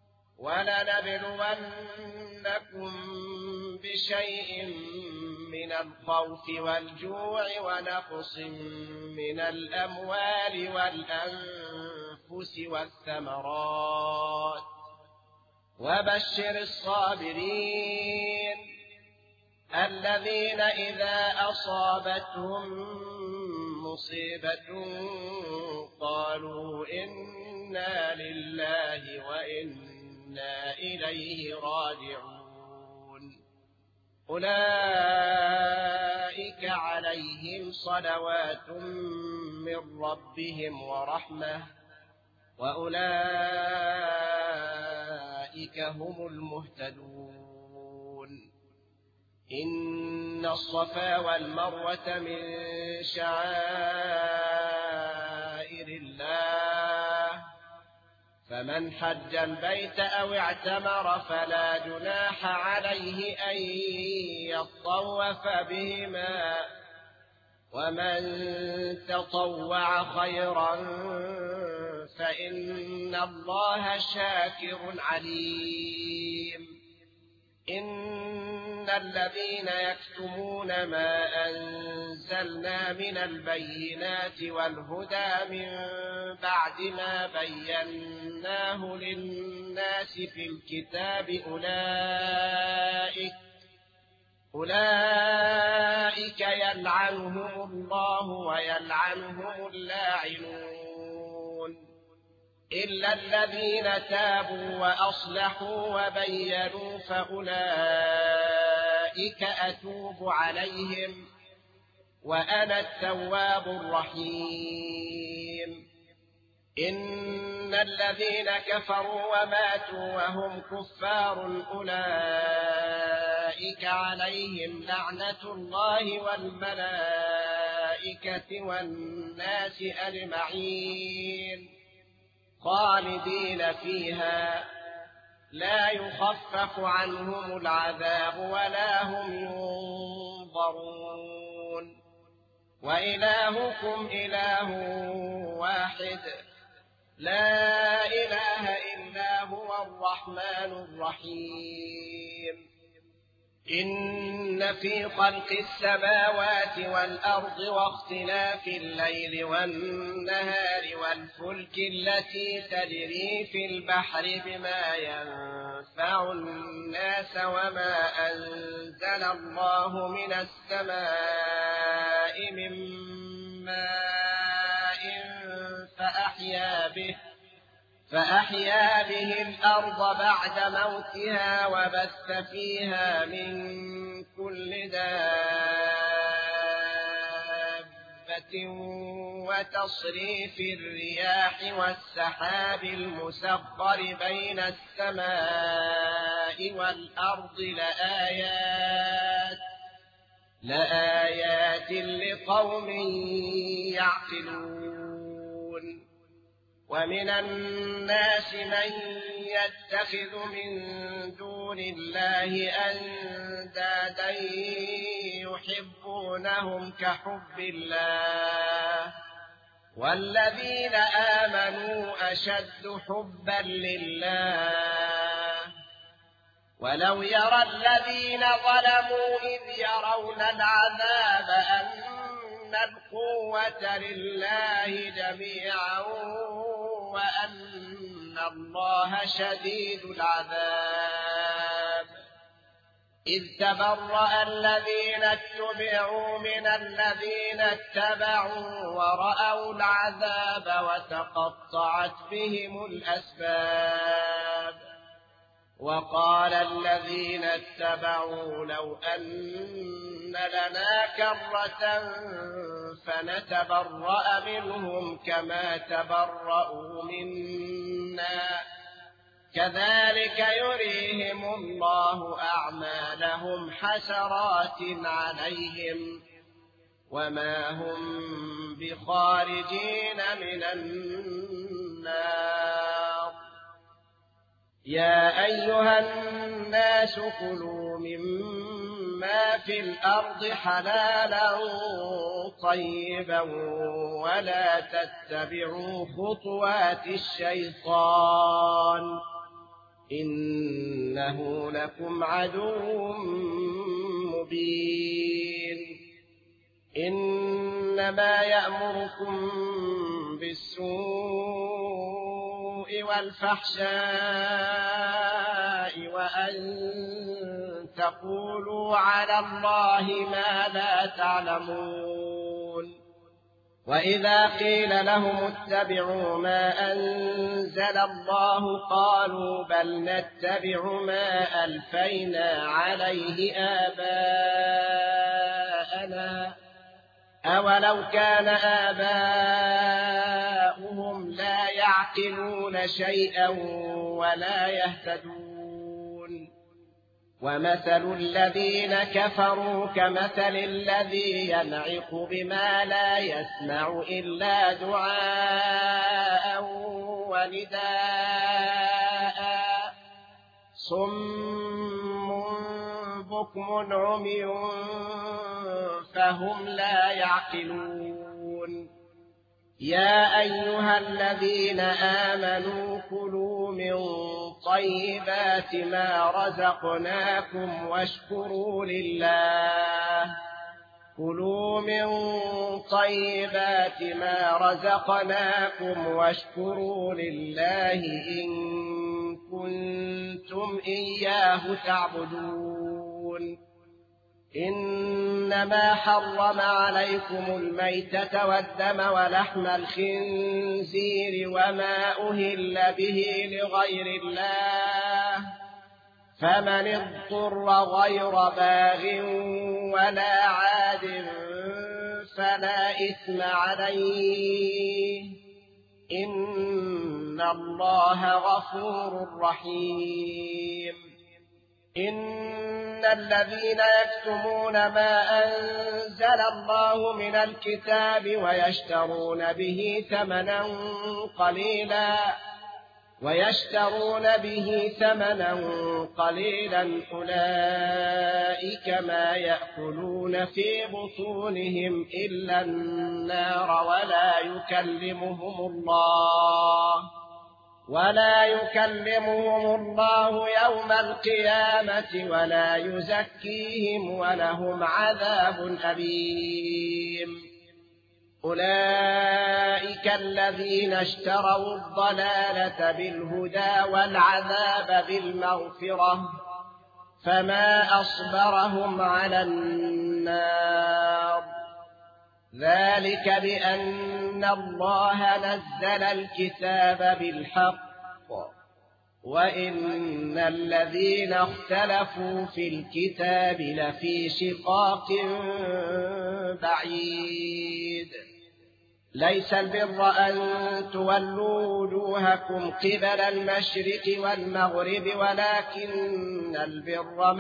ولنبلونكم بشيء من الخوف والجوع ونقص من الأموال والأنفس والثمرات وبشر الصابرين الذين إذا أصابتهم مصيبة قالوا إنا لله وإنا إليه راجعون أولئك عليهم صلوات من ربهم ورحمة وأولئك هم المهتدون إن الصفا والمروة من شعائر الله فمن حج البيت أو اعتمر فلا جناح عليه أن يطوف بهما ومن تطوع خيرا فإن الله شاكر عليم إن الذين يكتمون ما أنزلنا من البينات والهدى من بعد ما بيناه للناس في الكتاب أولئك يلعنهم الله ويلعنهم اللاعنون إلا الذين تابوا وأصلحوا وبينوا فأولئك أتوب عليهم وأنا التواب الرحيم إن الذين كفروا وماتوا وهم كفار أولئك عليهم لعنة الله والملائكة والناس أجمعين خالدين فيها لا يخفف عنهم العذاب ولا هم ينظرون وإلهكم إله واحد لا إله إلا هو الرحمن الرحيم إن في خلق السماوات والأرض واختلاف الليل والنهار والفلك التي تجري في البحر بما ينفع الناس وما أنزل الله من السماء من ماء فأحيا به الأرض بعد موتها وبث فيها من كل دابة وتصريف الرياح والسحاب المسخر بين السماء والأرض لآيات لقوم يعقلون ومن الناس من يتخذ من دون الله أندادا يحبونهم كحب الله والذين آمنوا أشد حبا لله ولو يرى الذين ظلموا إذ يرون العذاب أن القوة لله جميعا وأن الله شديد العذاب إذ تبرأ الذين اتبعوا من الذين اتبعوا ورأوا العذاب وتقطعت بهم الأسباب وقال الذين اتبعوا لو أن لنا كرة فنتبرأ منهم كما تبرأوا منا كذلك يريهم الله أعمالهم حسرات عليهم وما هم بخارجين من النار. يا أيها الناس كلوا مما في الأرض حلالا طيبا ولا تتبعوا خطوات الشيطان إنه لكم عدو مبين. إنما يأمركم بالسوء والفحشاء وأن تقولوا على الله ما لا تعلمون. وإذا قيل لهم اتبعوا ما أنزل الله قالوا بل نتبع ما ألفينا عليه آباءنا أولو كان آباؤهم لا يعقلون شيئا ولا يهتدون. ومثل الذين كفروا كمثل الذي ينعق بما لا يسمع إلا دعاء ونداء صم بكم عمي فهم لا يعقلون. يا أيها الذين آمنوا كلوا من طيبات ما رزقناكم واشكروا لله كلوا من طيبات ما رزقناكم واشكروا لله إن كنتم إياه تعبدون. إنما حرم عليكم الميتة والدم ولحم الخنزير وما أهل به لغير الله فمن اضطر غير باغ ولا عاد فلا إثم عليه إن الله غفور رحيم. إن الذين يكتمون ما أنزل الله من الكتاب ويشترون به ثمنا قليلا أولئك ما يأكلون في بطونهم إلا النار ولا يكلمهم الله يوم القيامة ولا يزكيهم ولهم عذاب أليم. أولئك الذين اشتروا الضلالة بالهدى والعذاب بالمغفرة فما أصبرهم على النار. ذلك بأن الله نزل الكتاب بالحق وإن الذين اختلفوا في الكتاب لفي شقاق بعيد. ليس البر أن تولوا وجوهكم قبل المشرق والمغرب ولكن البر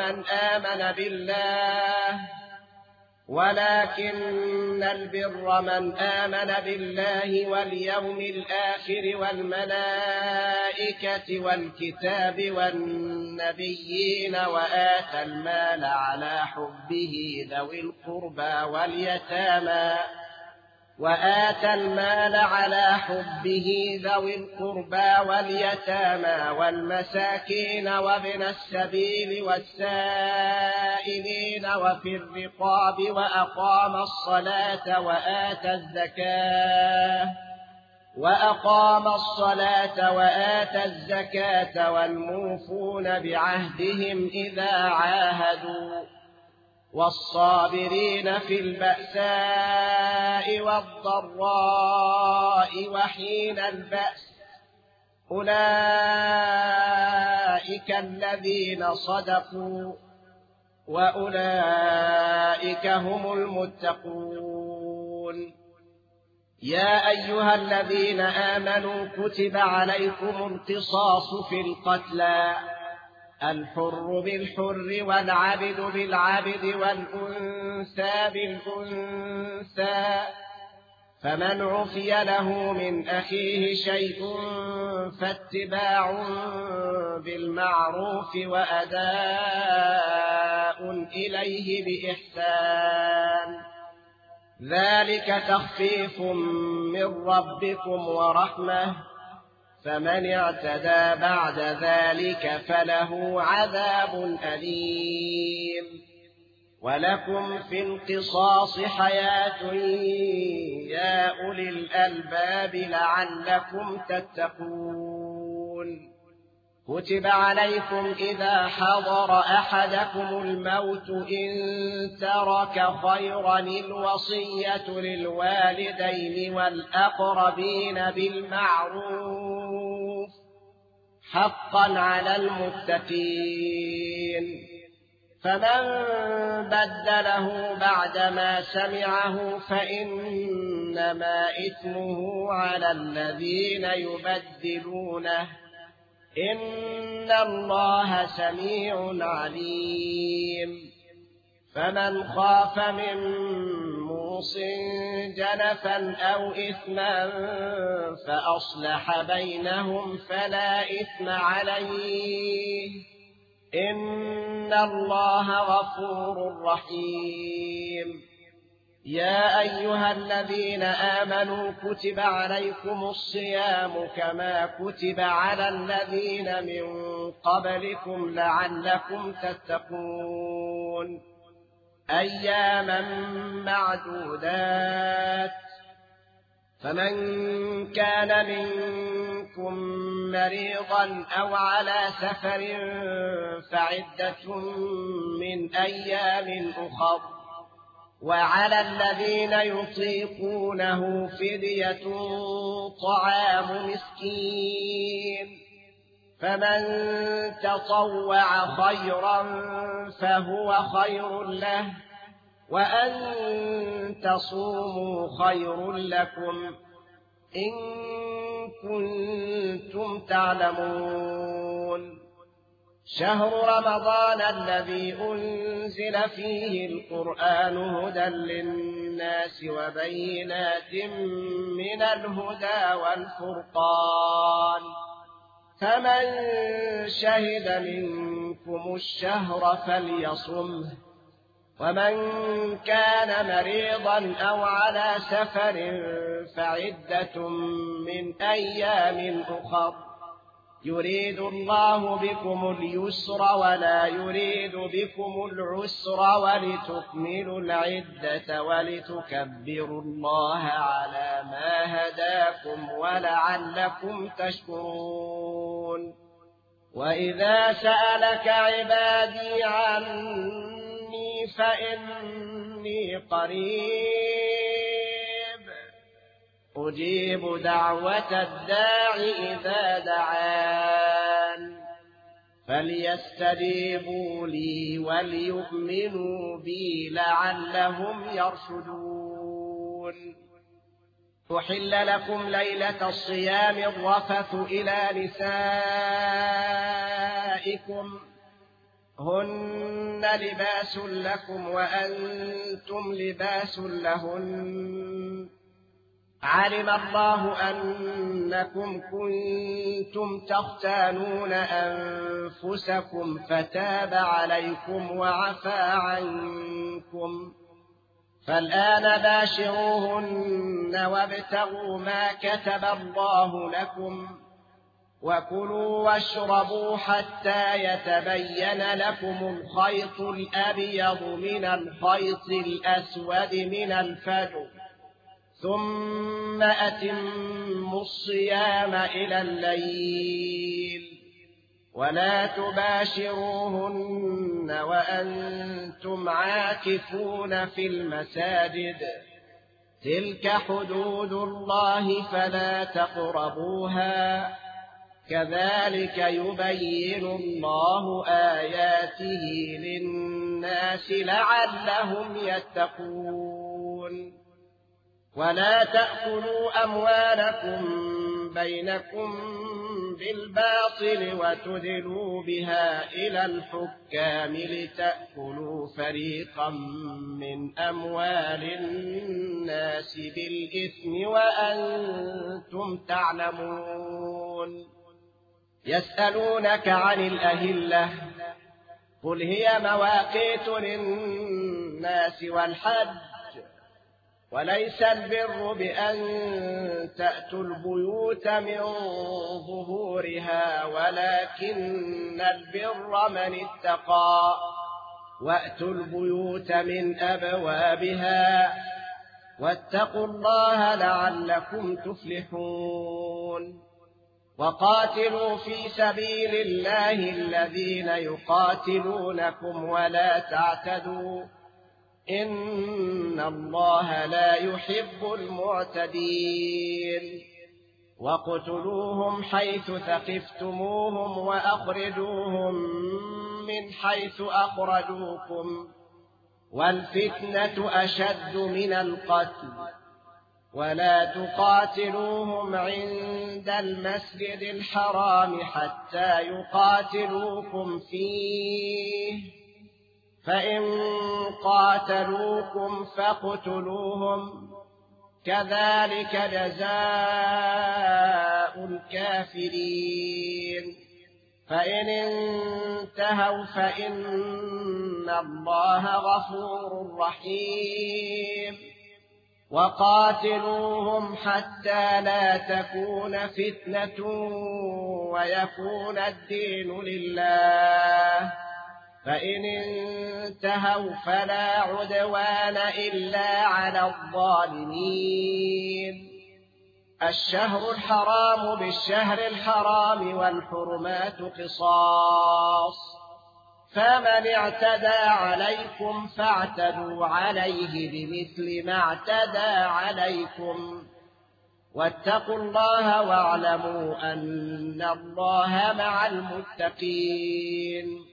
من آمن بالله واليوم الآخر والملائكة والكتاب والنبيين وآتى المال على حبه ذوي القربى واليتامى والمساكين وابن السبيل والسائلين وفي الرقاب وأقام الصلاة وآتى الزكاة والموفون بعهدهم إذا عاهدوا والصابرين في البأساء والضراء وحين البأس أولئك الذين صدقوا وأولئك هم المتقون. يا أيها الذين آمنوا كتب عليكم القصاص في القتلى الحر بالحر والعبد بالعبد والأنثى بالأنثى فمن عفي له من أخيه شيء فاتباع بالمعروف وأداء إليه بإحسان ذلك تخفيف من ربكم ورحمة فمن اعتدى بعد ذلك فله عذاب أليم ولكم في القصاص حياة يا أولي الألباب لعلكم تتقون كتب عليكم إذا حضر أحدكم الموت إن ترك خيرا الوصية للوالدين والأقربين بالمعروف حقا على المتقين فمن بدله بعدما سمعه فإنما إثمه على الذين يبدلونه إن الله سميع عليم فمن خاف من موص جنفا أو إثما فأصلح بينهم فلا إثم عليه إن الله غفور رحيم يا أيها الذين آمنوا كتب عليكم الصيام كما كتب على الذين من قبلكم لعلكم تتقون أياما معدودات فمن كان منكم مريضا أو على سفر فعدة من أيام أخر وعلى الذين يطيقونه فدية طعام مسكين فمن تطوع خيرا فهو خير له وأن تصوموا خير لكم إن كنتم تعلمون شهر رمضان الذي أنزل فيه القرآن هدى للناس وبينات من الهدى والفرقان فمن شهد منكم الشهر فليصمه ومن كان مريضا أو على سفر فعدة من أيام أخر يريد الله بكم اليسر ولا يريد بكم العسر ولتكملوا العدة ولتكبروا الله على ما هداكم ولعلكم تشكرون وإذا سألك عبادي عني فإني قريب أجيب دعوة الداع إذا دعان فليستجيبوا لي وليؤمنوا بي لعلهم يرشدون أحل لكم ليلة الصيام الرفث إلى نسائكم هن لباس لكم وأنتم لباس لهن علم الله أنكم كنتم تختانون أنفسكم فتاب عليكم وعفى عنكم فالآن باشروهن وابتغوا ما كتب الله لكم وكلوا واشربوا حتى يتبين لكم الخيط الأبيض من الخيط الأسود من الفجر ثم أتموا الصيام إلى الليل ولا تباشروهن وأنتم عاكفون في المساجد تلك حدود الله فلا تقربوها كذلك يبين الله آياته للناس لعلهم يتقون ولا تأكلوا أموالكم بينكم بالباطل وتدلوا بها إلى الحكام لتأكلوا فريقا من أموال الناس بالإثم وأنتم تعلمون. يسألونك عن الأهلة قل هي مواقيت للناس والحج وليس البر بأن تأتوا البيوت من ظهورها ولكن البر من اتقى وأتوا البيوت من أبوابها واتقوا الله لعلكم تفلحون. وقاتلوا في سبيل الله الذين يقاتلونكم ولا تعتدوا إن الله لا يحب المعتدين. واقتلوهم حيث ثقفتموهم وأخرجوهم من حيث أخرجوكم والفتنة أشد من القتل ولا تقاتلوهم عند المسجد الحرام حتى يقاتلوكم فيه فإن قاتلوكم فاقتلوهم كذلك جزاء الكافرين. فإن انتهوا فإن الله غفور رحيم. وقاتلوهم حتى لا تكون فتنة ويكون الدين لله فإن انتهوا فلا عدوان إلا على الظالمين. الشهر الحرام بالشهر الحرام والحرمات قصاص فمن اعتدى عليكم فاعتدوا عليه بمثل ما اعتدى عليكم واتقوا الله واعلموا أن الله مع المتقين.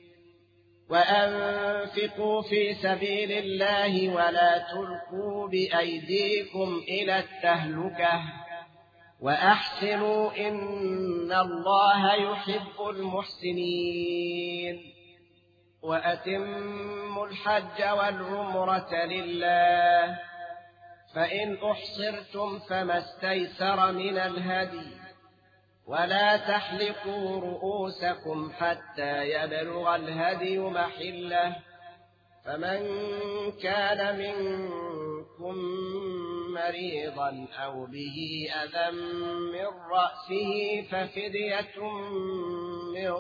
وأنفقوا في سبيل الله ولا تلقوا بأيديكم إلى التهلكة وأحسنوا إن الله يحب المحسنين. وأتموا الحج والعمرة لله فإن أحصرتم فما استيسر من الهدي ولا تحلقوا رؤوسكم حتى يبلغ الهدي محله فمن كان منكم مريضا أو به أذى من رأسه ففدية من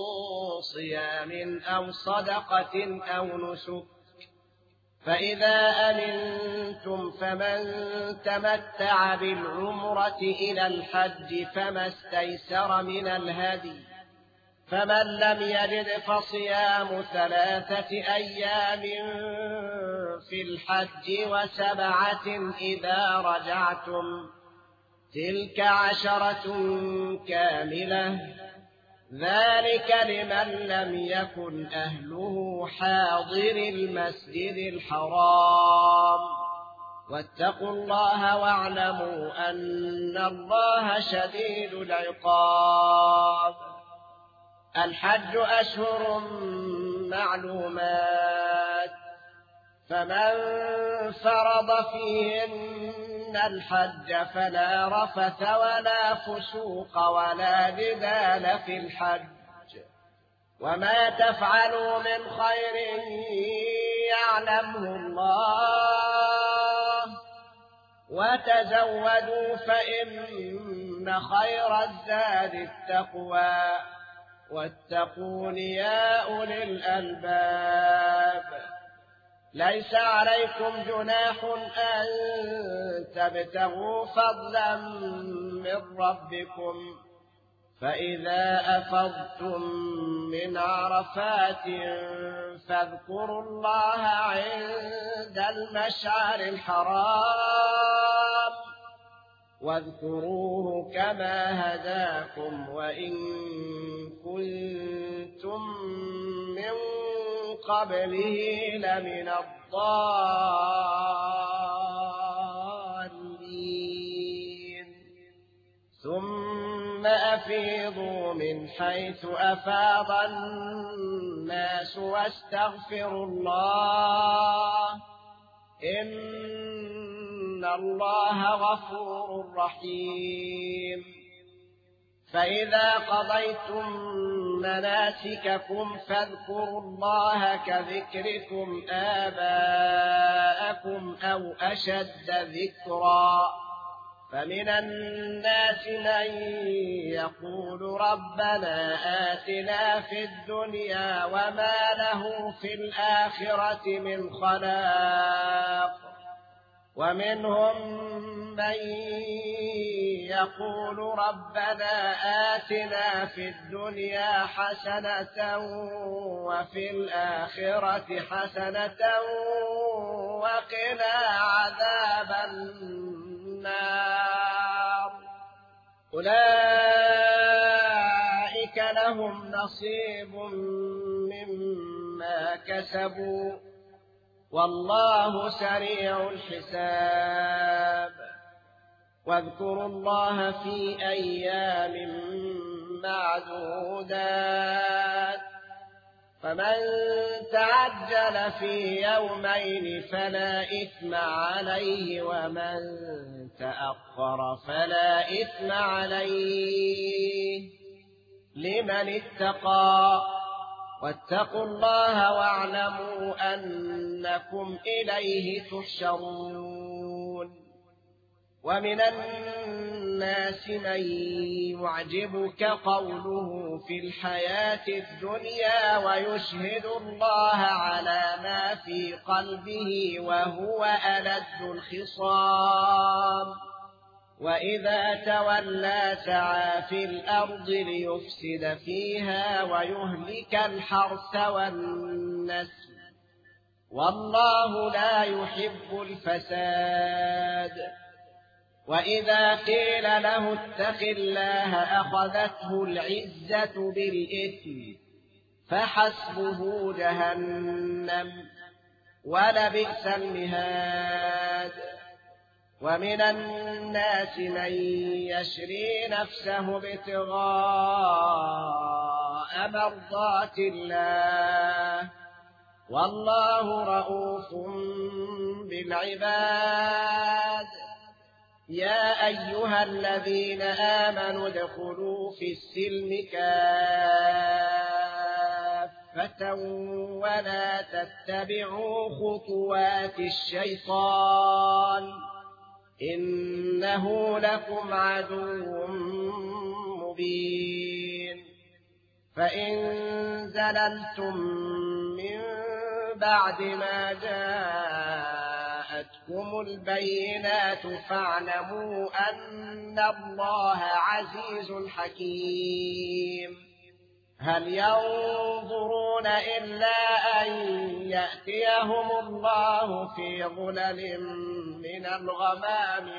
صيام أو صدقة أو نسك فإذا أمنتم فمن تمتع بالعمرة إلى الحج فما استيسر من الهدي فمن لم يجد فصيام 3 أيام في الحج و7 إذا رجعتم تلك 10 كاملة ذلك لمن لم يكن أهله حاضر المسجد الحرام واتقوا الله واعلموا أن الله شديد العقاب. الحج أشهر معلومات فمن فرض فيهن الحج فلا رفث ولا فسوق ولا جدال في الحج وما تفعلوا من خير يعلمه الله وتزودوا فإن خير الزاد التقوى واتقون يا أولي الألباب. ليس عليكم جناح أن تبتغوا فضلا من ربكم فإذا أفضتم من عرفات فاذكروا الله عند المشعر الحرام واذكروه كما هداكم وإن كنتم من قبله لمن الضالين. ثم أفيضوا من حيث أفاض الناس واستغفروا الله إن الله غفور رحيم فإذا قضيتم مناسككم فاذكروا الله كذكركم آباءكم أو أشد ذكرا فمن الناس من يقول ربنا آتنا في الدنيا وما له في الآخرة من خلاق ومنهم من يقول ربنا آتنا في الدنيا حسنة وفي الآخرة حسنة وقنا عذاب النار أولئك لهم نصيب مما كسبوا والله سريع الحساب واذكروا الله في أيام معدودات فمن تعجل في يومين فلا إثم عليه ومن تأخر فلا إثم عليه لمن اتقى واتقوا الله واعلموا أنكم إليه تحشرون ومن الناس من يعجبك قوله في الحياة الدنيا ويشهد الله على ما في قلبه وهو ألد الخصام وإذا تولى سعى في الأرض ليفسد فيها ويهلك الحرث والنسل والله لا يحب الفساد وإذا قيل له اتق الله أخذته العزة بالإثم فحسبه جهنم ولبئس المهاد ومن الناس من يشري نفسه ابتغاء مرضات الله والله رؤوف بالعباد يا أيها الذين آمنوا ادخلوا في السلم كافة ولا تتبعوا خطوات الشيطان إنه لكم عدو مبين فإن زللتم من بعد ما جاءتكم البينات فاعلموا أن الله عزيز حكيم هل ينظرون إلا أن يأتيهم الله في ظلل من الغمام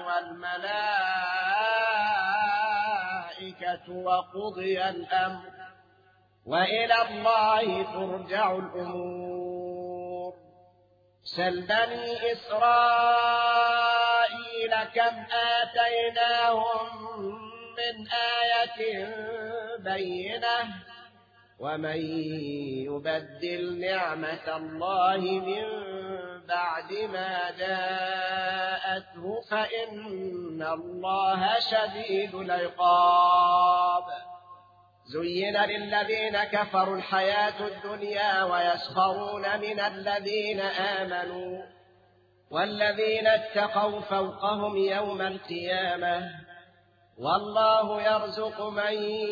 والملائكة وقضي الأمر وإلى الله ترجع الأمور سل بني إسرائيل كم آتيناهم من آية بينة ومن يبدل نعمة الله من بعد ما جاءته فإن الله شديد العقاب زين للذين كفروا الحياة الدنيا ويسخرون من الذين آمنوا والذين اتقوا فوقهم يوم القيامة والله يرزق من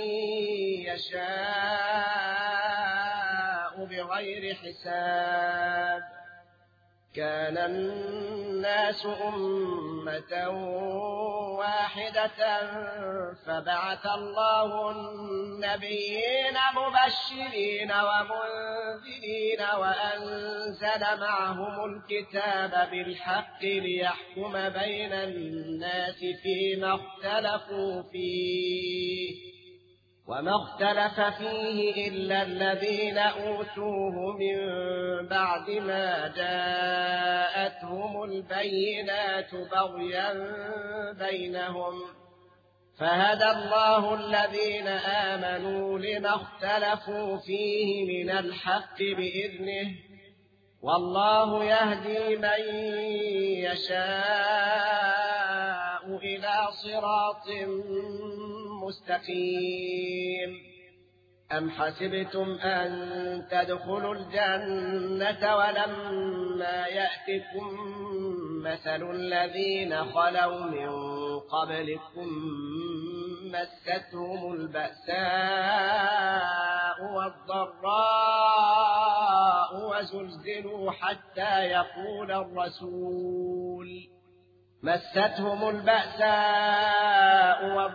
يشاء بغير حساب كان الناس أمة واحدة فبعث الله النبيين مبشرين ومنذرين وأنزل معهم الكتاب بالحق ليحكم بين الناس فيما اختلفوا فيه وما اختلف فيه إلا الذين أوتوه من بعد ما جاءتهم البينات بغيا بينهم فهدى الله الذين آمنوا لما اختلفوا فيه من الحق بإذنه والله يهدي من يشاء إلى صراط مستقيم أم حسبتم أن تدخلوا الجنة ولما يأتكم مثل الذين خلوا من قبلكم مستهم البأساء والضراء وزلزلوا حتى يقول الرسول مستهم البأساء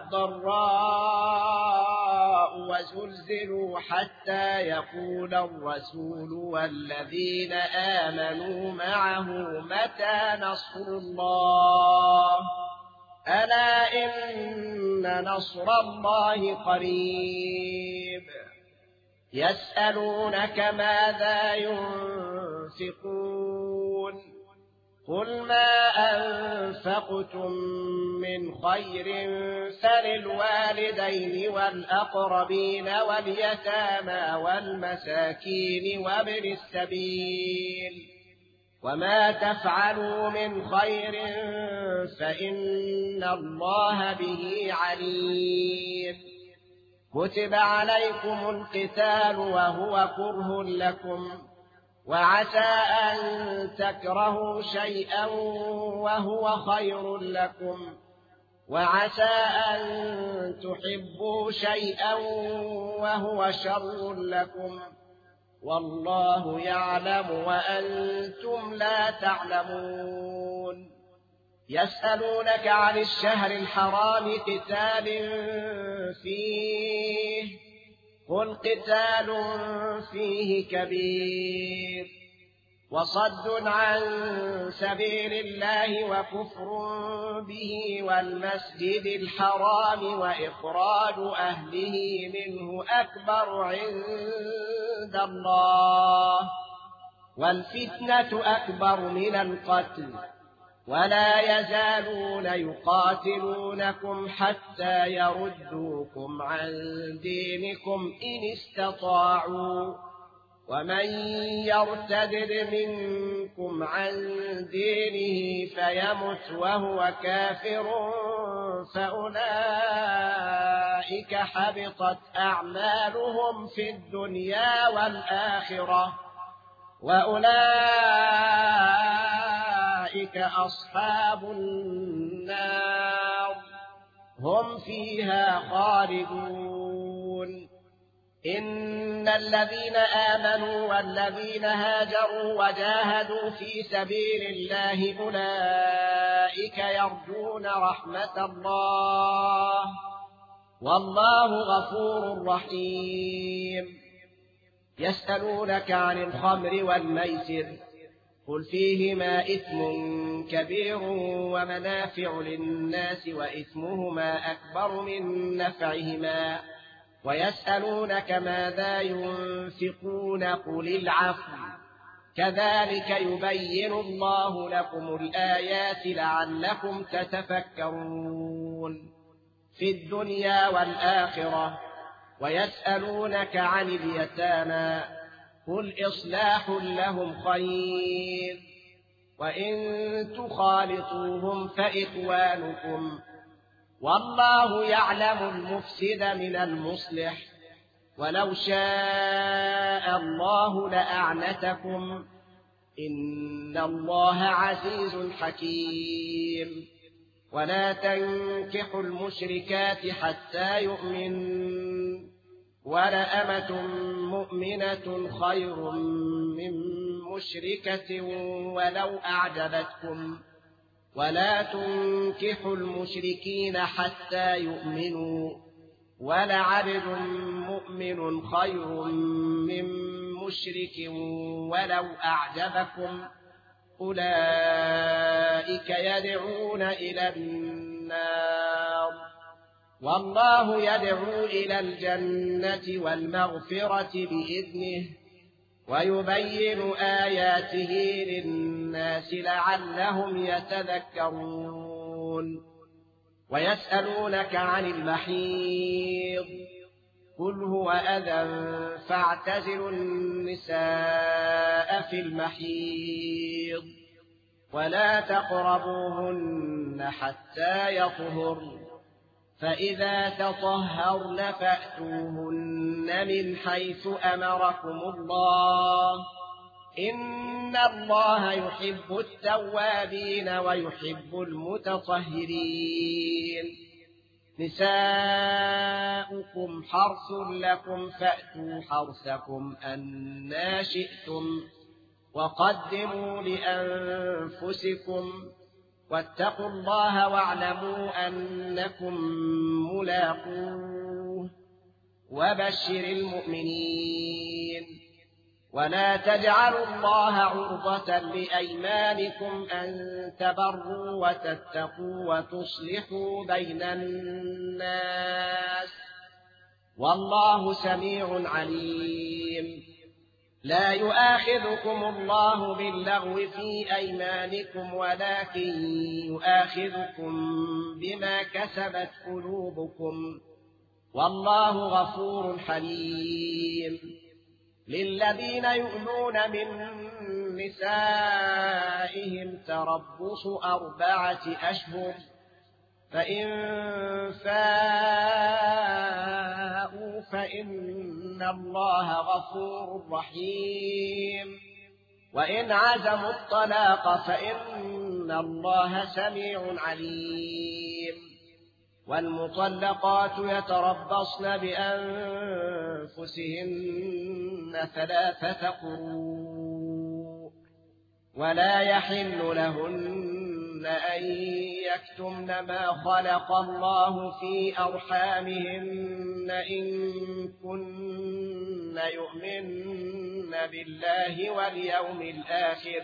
والضراء وزلزلوا حتى يقول الرسول والذين آمنوا معه متى نصر الله ألا إن نصر الله قريب يسألونك ماذا ينفقون قل ما أنفقتم من خير فللوالدين والأقربين واليتامى والمساكين وابن السبيل وما تفعلوا من خير فإن الله به عليم كتب عليكم القتال وهو كره لكم وعسى أن تكرهوا شيئا وهو خير لكم وعسى أن تحبوا شيئا وهو شر لكم والله يعلم وأنتم لا تعلمون يسألونك عن الشهر الحرام قتال فيه قل قتال فيه كبير وصد عن سبيل الله وكفر به والمسجد الحرام وإخراج أهله منه أكبر عند الله والفتنة أكبر من القتل ولا يزالون يقاتلونكم حتى يردوكم عن دينكم إن استطاعوا ومن يرتد منكم عن دينه فيمت وهو كافر فأولئك حبطت أعمالهم في الدنيا والآخرة وأولئك أصحاب النار هم فيها خالدون إن الذين آمنوا والذين هاجروا وجاهدوا في سبيل الله أولئك يرجون رحمة الله والله غفور رحيم يسألونك عن الخمر والميسر قل فيهما إثم كبير ومنافع للناس وإثمهما أكبر من نفعهما ويسألونك ماذا ينفقون قل العفو كذلك يبين الله لكم الآيات لعلكم تتفكرون في الدنيا والآخرة ويسألونك عن اليتامى قل إصلاح لهم خير وإن تخالطوهم فإخوانكم والله يعلم المفسد من المصلح ولو شاء الله لأعنتكم إن الله عزيز حكيم ولا تنكحوا المشركات حتى يؤمنوا ولأمة مؤمنة خير من مشركة ولو أعجبتكم ولا تنكحوا المشركين حتى يؤمنوا ولعبد مؤمن خير من مشرك ولو أعجبكم أولئك يدعون إلى النار والله يدعو إلى الجنة والمغفرة بإذنه ويبين آياته للناس لعلهم يتذكرون ويسألونك عن المحيض قل هو أذى فاعتزلوا النساء في المحيض ولا تقربوهن حتى يطهرن فإذا تطهرن فأتوهن من حيث أمركم الله إن الله يحب التوابين ويحب المتطهرين نساؤكم حرث لكم فأتوا حرثكم أنى شئتم وقدموا لأنفسكم واتقوا الله واعلموا أنكم ملاقوه وبشر المؤمنين ولا تجعلوا الله عرضة لأيمانكم أن تبروا وتتقوا وتصلحوا بين الناس والله سميع عليم لا يؤاخذكم الله باللغو في أيمانكم ولكن يؤاخذكم بما كسبت قلوبكم والله غفور حليم للذين يؤلون من نسائهم تربص 4 أشهر فإن فاءوا فإن الله غفور رحيم وإن عزموا الطلاق فإن الله سميع عليم والمطلقات يتربصن بأنفسهن 3 قروء ولا يحل لهن أن يكتمن ما خلق الله في أرحامهن إن كن يؤمن بالله واليوم الآخر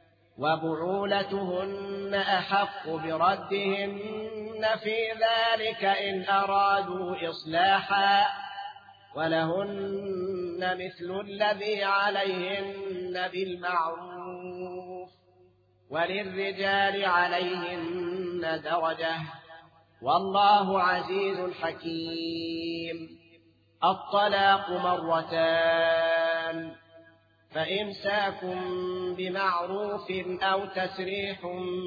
وبعولتهن أحق بردهن في ذلك إن أرادوا إصلاحا ولهن مثل الذي عليهن بالمعروف وللرجال عليهن درجة والله عزيز حكيم الطلاق 2 فإمساك بمعروف أو تسريح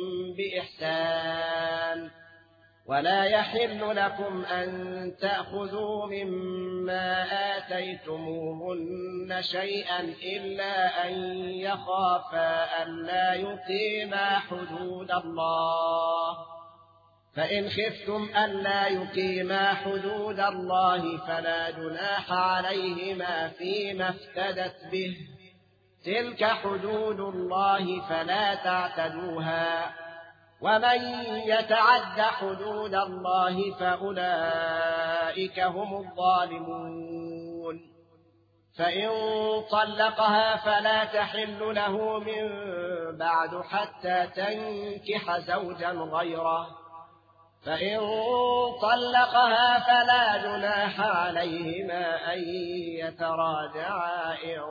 بإحسان ولا يحل لكم أن تأخذوا مما آتيتموهن شيئا إلا أن يخافا ألا يقيما حدود الله فإن خفتم ألا يقيما حدود الله فلا جناح عليهما فيما افتدت به تلك حدود الله فلا تعتدوها ومن يتعد حدود الله فأولئك هم الظالمون فإن طلقها فلا تحل له من بعد حتى تنكح زوجا غيره فإن طلقها فلا جناح عليهما أن يتراجعا إن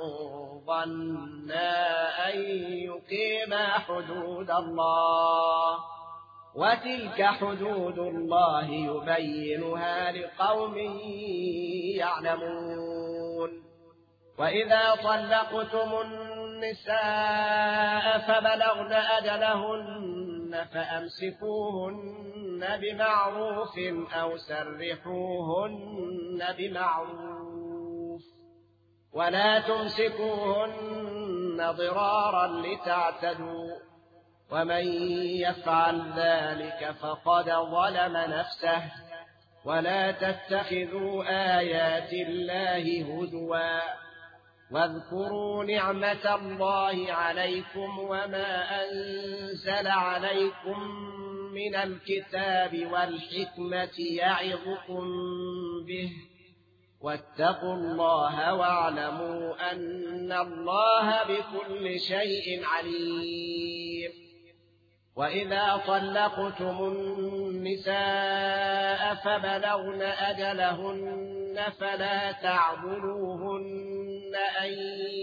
ظنا أن يقيما حدود الله وتلك حدود الله يبينها لقوم يعلمون وإذا طلقتم النساء فبلغن أجلهن فأمسكوهن بمعروف أو سرحوهن بمعروف ولا تمسكوهن ضرارا لتعتدوا ومن يفعل ذلك فقد ظلم نفسه ولا تتخذوا آيات الله هزوا واذكروا نعمة الله عليكم وما أنزل عليكم من الكتاب والحكمة يعظكم به واتقوا الله واعلموا أن الله بكل شيء عليم وإذا طلقتم النساء فبلغن أجلهن فلا تعضلوهن أن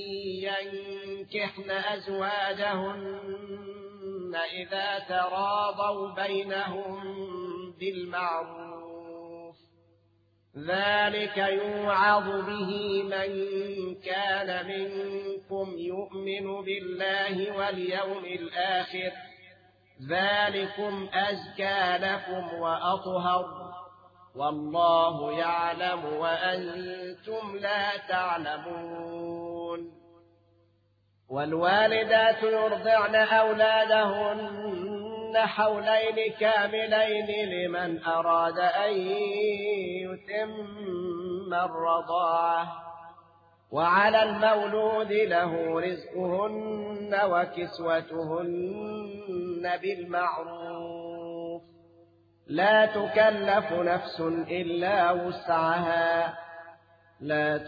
ينكحن أزواجهن إذا تراضوا بينهم بالمعروف ذلك يوعظ به من كان منكم يؤمن بالله واليوم الآخر ذلكم أزكى لكم وأطهر والله يعلم وأنتم لا تعلمون والوالدات يرضعن أولادهن حولين كاملين لمن أراد أن يتم الرضاعة وعلى المولود له رزقهن وكسوتهن بالمعروف لا تكلف نفس إلا وسعها لا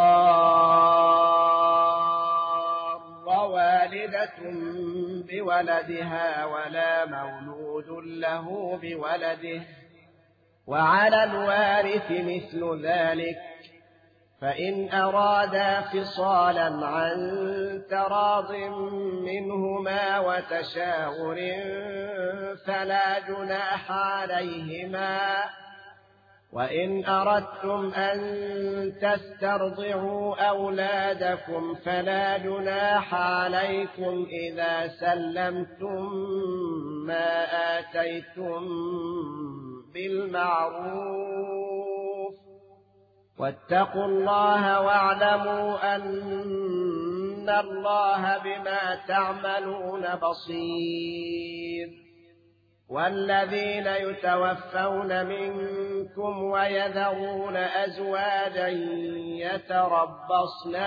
تضار والدة بولدها ولا مولود له بولده وعلى الوارث مثل ذلك فإن أرادا فصالا عن تراض منهما وتشاور فلا جناح عليهما وإن أردتم أن تسترضعوا أولادكم فلا جناح عليكم إذا سلمتم ما آتيتم بالمعروف واتقوا الله واعلموا أن الله بما تعملون بصير والذين يتوفون منكم ويذرون أزواجا يتربصن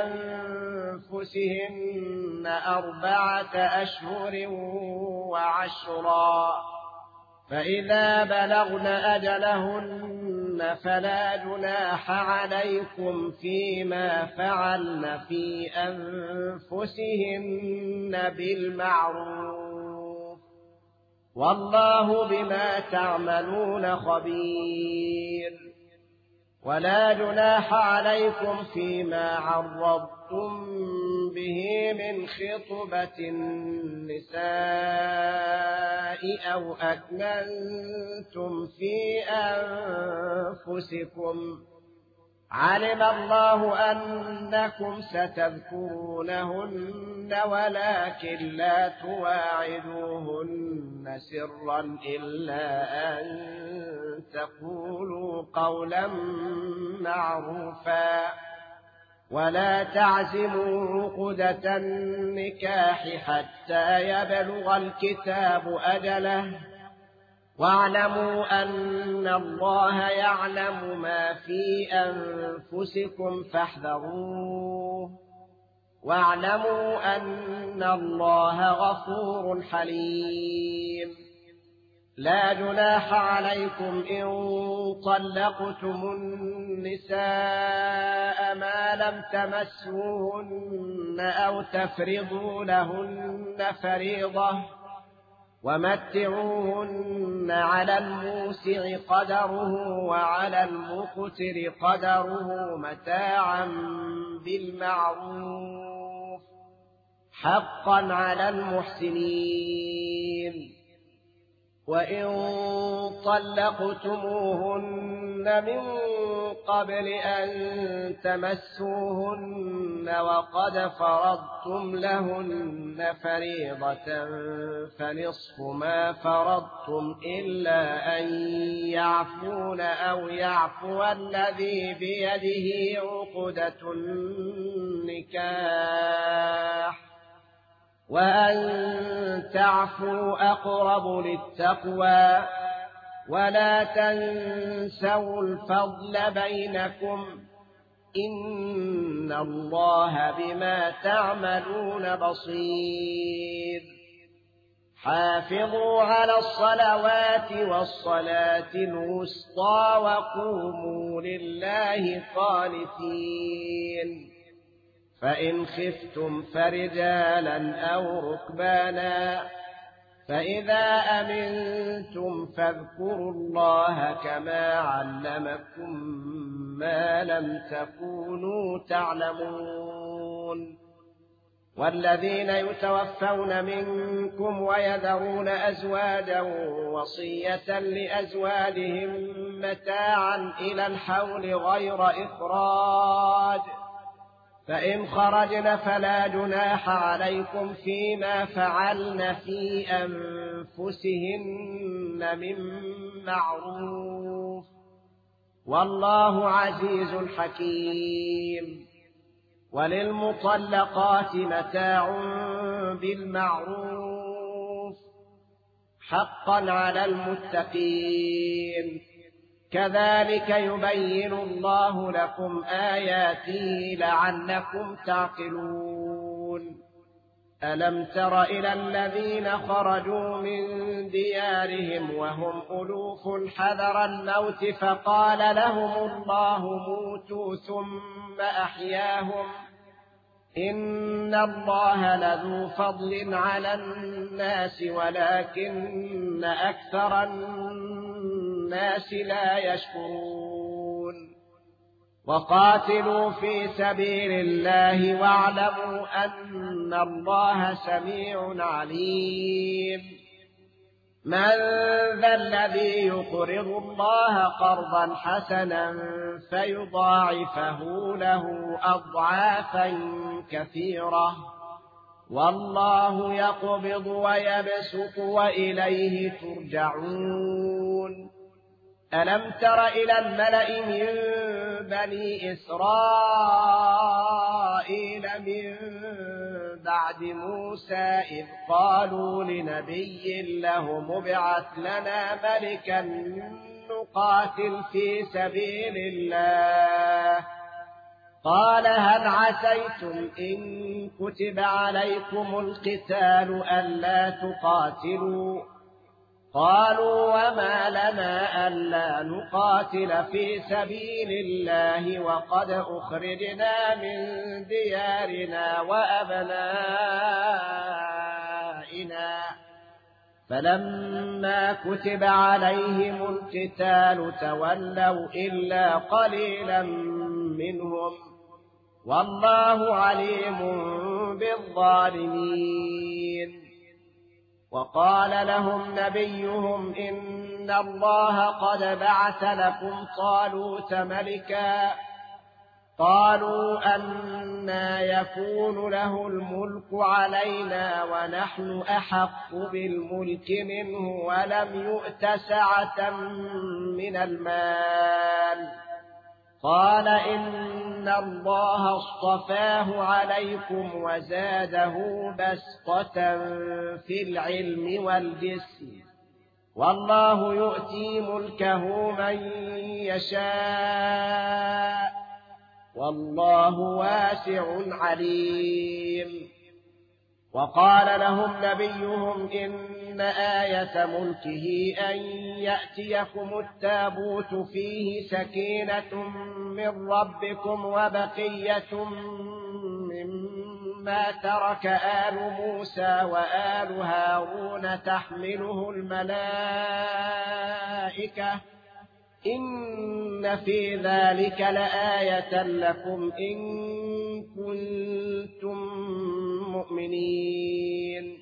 بأنفسهن 4 أشهر وعشرا فإذا بلغن أجلهن فلا جناح عليكم فيما فعلن في أنفسهن بالمعروف والله بما تعملون خبير ولا جناح عليكم فيما عرضتم به من خطبة النساء أو أكننتم في أنفسكم علم الله أنكم ستذكرونهن ولكن لا تواعدوهن سرا إلا أن تقولوا قولا معروفا ولا تعزموا عقدة النكاح حتى يبلغ الكتاب أجله واعلموا أن الله يعلم ما في أنفسكم فاحذروه واعلموا أن الله غفور حليم لا جناح عليكم إن طلقتم النساء ما لم تمسوهن أو تفرضوا لهن فريضة ومتعوهن على الموسع قدره وعلى المقتر قدره متاعا بالمعروف حقا على المحسنين وإن طلقتموهن من قبل أن تمسوهن وقد فرضتم لهن فريضة فنصف ما فرضتم إلا أن يعفون أو يعفو الذي بيده عقدة النكاح وأن تعفوا أقرب للتقوى ولا تنسوا الفضل بينكم إن الله بما تعملون بصير حافظوا على الصلوات والصلاة الوسطى وقوموا لله قانتين فإن خفتم فرجالا أو ركبانا فإذا أمنتم فاذكروا الله كما علمكم ما لم تكونوا تعلمون والذين يتوفون منكم ويذرون أزواجا وصية لأزواجهم متاعا إلى الحول غير إخراج، فإن خرجن فلا جناح عليكم فيما فعلن في أنفسهن من معروف، والله عزيز حكيم. وللمطلقات متاع بالمعروف حقا على المتقين، كذلك يبين الله لكم آياته لعلكم تعقلون. ألم تر إلى الذين خرجوا من ديارهم وهم ألوف حذر الموت فقال لهم الله موتوا ثم أحياهم، إن الله لذو فضل على الناس ولكن أكثر الناس لا يشكرون. وقاتلوا في سبيل الله واعلموا أن الله سميع عليم. من ذا الذي يقرض الله قرضا حسنا فيضاعفه له أضعافا كثيرة، والله يقبض ويبسط وإليه ترجعون. ألم تر إلى الملأ من بني إسرائيل من بعد موسى إذ قالوا لنبي له ابعث لنا ملكا نقاتل في سبيل الله، قال هل عسيتم إن كتب عليكم القتال ألا تقاتلوا؟ قالوا وما لنا ألا نقاتل في سبيل الله وقد أخرجنا من ديارنا وأبنائنا، فلما كتب عليهم القتال تولوا إلا قليلا منهم، والله عليم بالظالمين. وقال لهم نبيهم إن الله قد بعث لكم طالوت ملكا، قالوا أنى يكون له الملك علينا ونحن أحق بالملك منه ولم يؤت سعة من المال، قال إن الله اصطفاه عليكم وزاده بسطة في العلم والجسم، والله يؤتي ملكه من يشاء، والله واسع عليم. وقال لهم نبيهم إن آية ملكه أن يأتيكم التابوت فيه سكينة من ربكم وبقية مما ترك آل موسى وآل هارون تحمله الملائكة، إن في ذلك لآية لكم إن كنتم مؤمنين.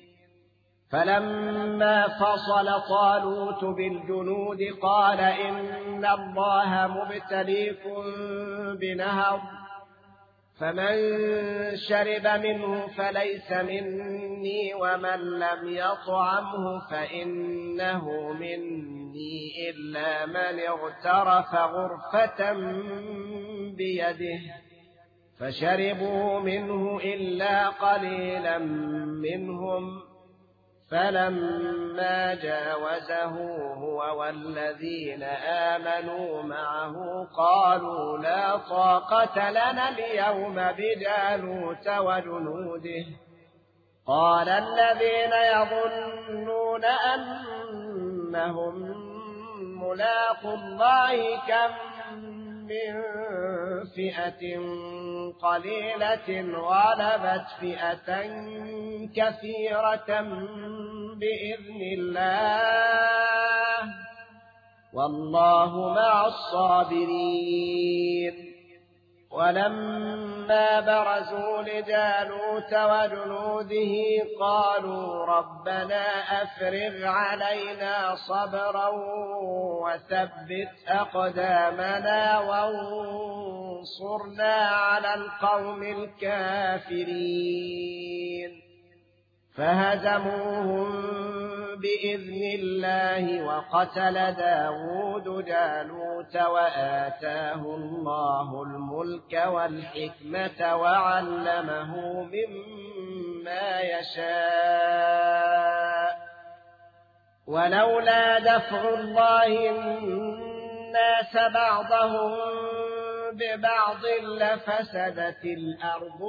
فلما فصل طالوت بالجنود قال إن الله مبتليكم بنهر، فمن شرب منه فليس مني ومن لم يطعمه فإنه مني إلا من اغترف غرفة بيده، فشربوا منه إلا قليلا منهم، فلما جاوزه هو والذين آمنوا معه قالوا لا طاقة لنا اليوم بجالوت وجنوده، قال الذين يظنون أنهم ملاقو الله كم من فئة قليلة غلبت فئة كثيرة بإذن الله، والله مع الصابرين. ولما برزوا لجالوت وجنوده قالوا ربنا أفرغ علينا صبرا وثبت أقدامنا وانصرنا على القوم الكافرين فهزموهم بإذن الله وقتل داود جالوت وآتاه الله الملك والحكمة وعلمه مما يشاء ولولا دفع الله الناس بعضهم ببعض لفسدت الأرض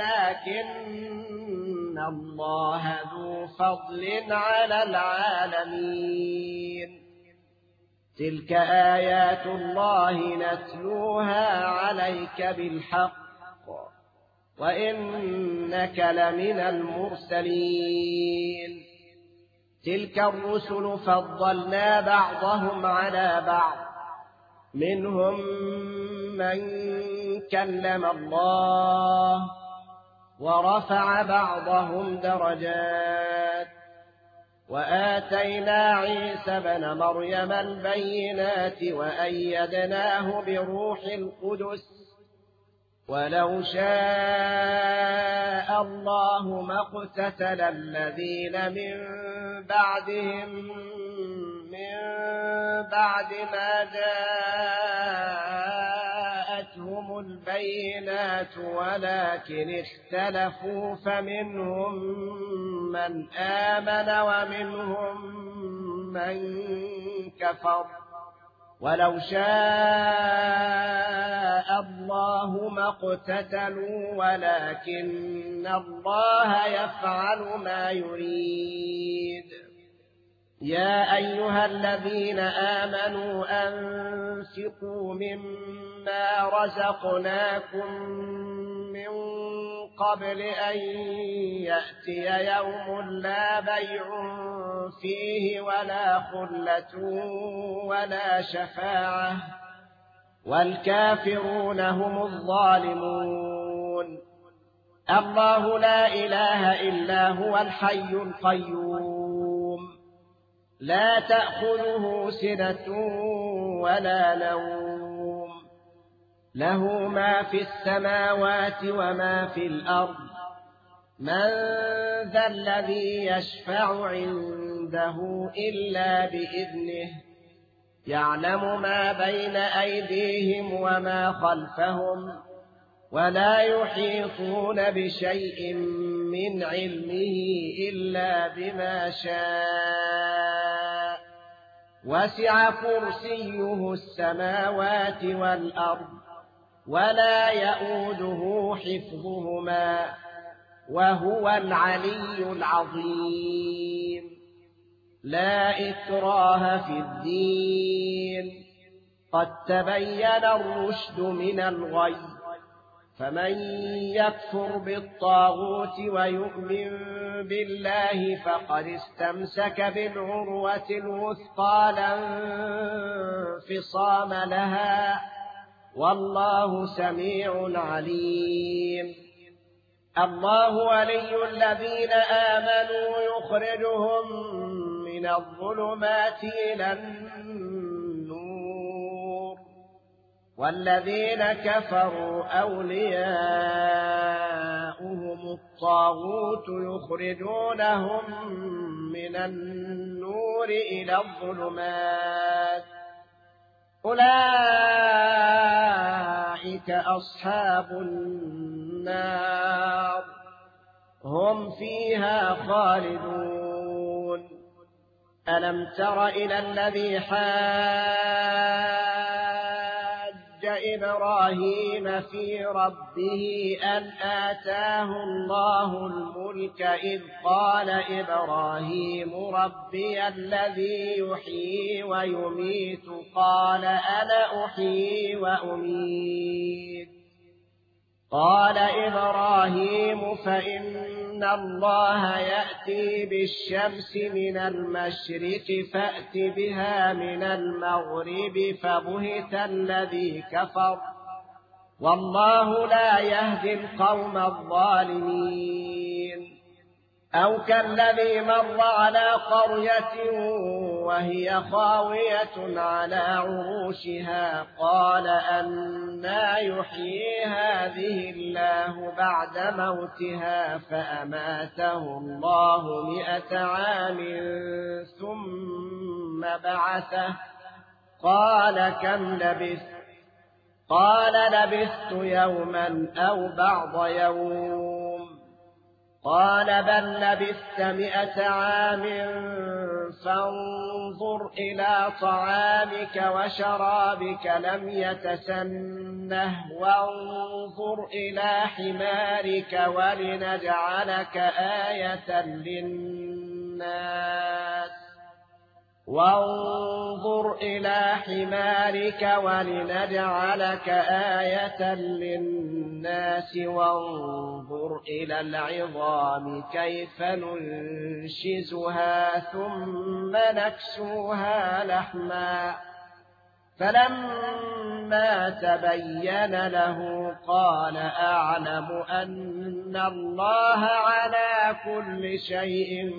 ولكن الله ذو فضل على العالمين تلك آيات الله نتلوها عليك بالحق وإنك لمن المرسلين تلك الرسل فضلنا بعضهم على بعض منهم من كلم الله ورفع بعضهم درجات وآتينا عيسى ابن مريم البينات وأيدناه بروح القدس ولو شاء الله ما اقتتل الذين من بعدهم من بعد ما جاءتهم البينات ولكن اختلفوا فمنهم من آمن ومنهم من كفر ولو شاء الله ما اقتتلوا ولكن الله يفعل ما يريد يا أيها الذين آمنوا أنفقوا مما رزقناكم من قبل أن يأتي يوم لا بيع فيه ولا خلة ولا شفاعة والكافرون هم الظالمون الله لا إله إلا هو الحي القيوم لا تأخذه سنة ولا نوم له ما في السماوات وما في الأرض من ذا الذي يشفع عنده إلا بإذنه يعلم ما بين أيديهم وما خلفهم ولا يحيطون بشيء من علمه إلا بما شاء وسع كرسيه السماوات والأرض ولا يؤوده حفظهما وهو العلي العظيم لا إكراه في الدين قد تبين الرشد من الغي فمن يكفر بالطاغوت ويؤمن بالله فقد استمسك بالعروة الوثقى لا انفصام لها والله سميع عليم الله ولي الذين آمنوا يخرجهم من الظلمات إلى النور والذين كفروا أولياؤهم الطاغوت يخرجونهم من النور إلى الظلمات أولئك أصحاب النار هم فيها خالدون ألم تر إلى الذي حاج إبراهيم في ربه أن آتاه الله الملك إذ قال إبراهيم ربي الذي يحيي ويميت قال أنا أحيي وأميت قال إبراهيم فإن الله يأتي بالشمس من المشرق فأت بها من المغرب فبهت الذي كفر والله لا يهدي القوم الظالمين. أو كالذي مر على قرية وهي خاوية على عروشها قال أنى يحيي هذه الله بعد موتها فأماته الله 100 عام ثم بعثه قال كم لبثت؟ قال لبثت يوما أو بعض يوم. قال بل لبثت 100 عام فانظر إلى طعامك وشرابك لم يتسنه وانظر إلى حمارك ولنجعلك آية للناس وانظر إلى حمارك ولنجعلك آية للناس وانظر إلى العظام كيف ننشزها ثم نكسوها لحما فلما تبين له قال أعلم أن الله على كل شيء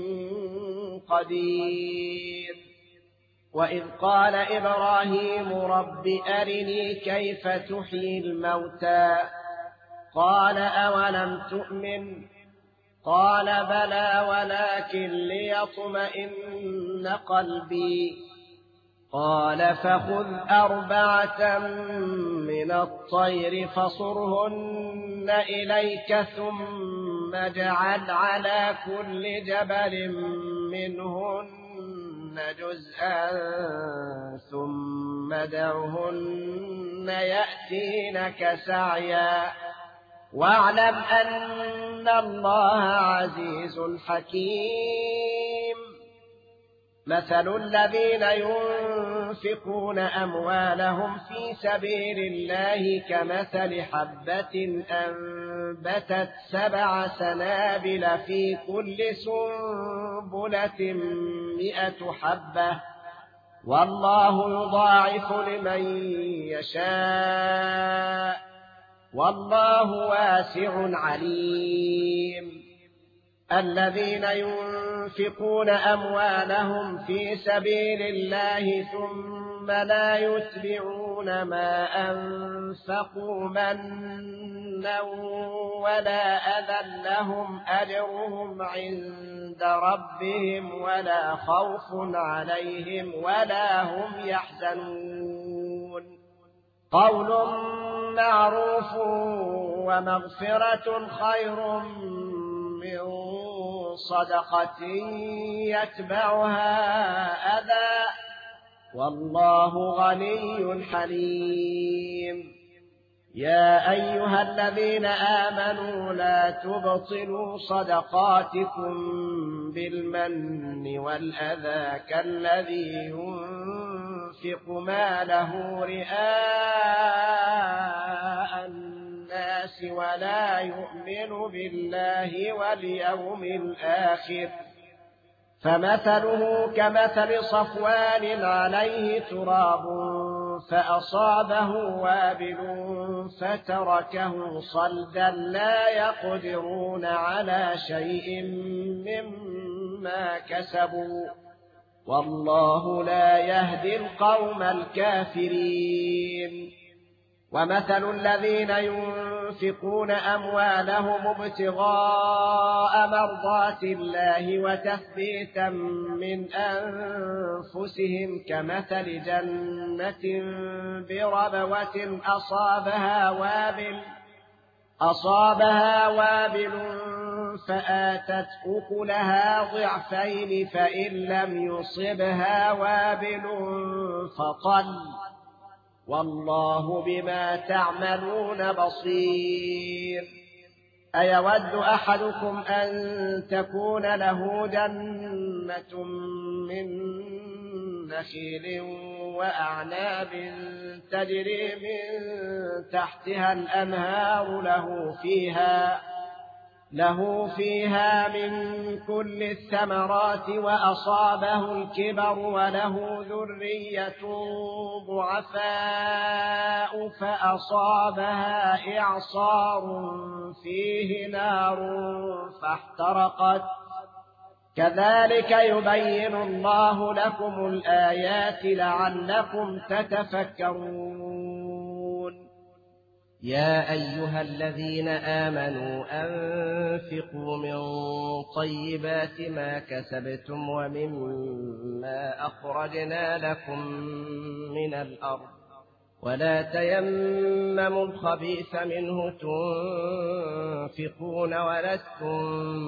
قدير. وإذ قال إبراهيم رب أرني كيف تحيي الموتى قال أولم تؤمن قال بلى ولكن ليطمئن قلبي قال فخذ 4 من الطير فصرهن إليك ثم اجعل على كل جبل منهن جزءا ثم ادعهن يأتينك سعيا واعلم أن الله عزيز حكيم. مثل الذين ينفقون أموالهم في سبيل الله كمثل حبة أنبتت 7 سنابل في كل سنبلة 100 حبة والله يضاعف لمن يشاء والله واسع عليم. الذين ينفقون أموالهم في سبيل الله ثم لا يتبعون ما أنفقوا منا ولا أذى لهم أجرهم عند ربهم ولا خوف عليهم ولا هم يحزنون. قول معروف ومغفرة خير من صدقة يتبعها أذى والله غني حليم. يا أيها الذين آمنوا لا تبطلوا صدقاتكم بالمن والأذى كالذي ينفق ماله رئاء الناس ولا يؤمن بالله واليوم الآخر فمثله كمثل صفوان عليه تراب فأصابه وابل فتركه صلدا لا يقدرون على شيء مما كسبوا والله لا يهدي القوم الكافرين. ومثل الذين ينفقون أموالهم ابتغاء مرضات الله وتثبيتا من أنفسهم كمثل جنة بربوة أصابها وابل فآتت أكلها ضعفين فإن لم يصبها وابل فطل والله بما تعملون بصير. أيود أحدكم أن تكون له جنة من نخيل وأعناب تجري من تحتها الأنهار له فيها من كل الثمرات وأصابه الكبر وله ذرية ضعفاء فأصابها إعصار فيه نار فاحترقت كذلك يبين الله لكم الآيات لعلكم تتفكرون يا أيها الذين آمنوا أنفقوا من طيبات ما كسبتم ومما أخرجنا لكم من الأرض ولا تيمموا الخبيث منه تنفقون ولستم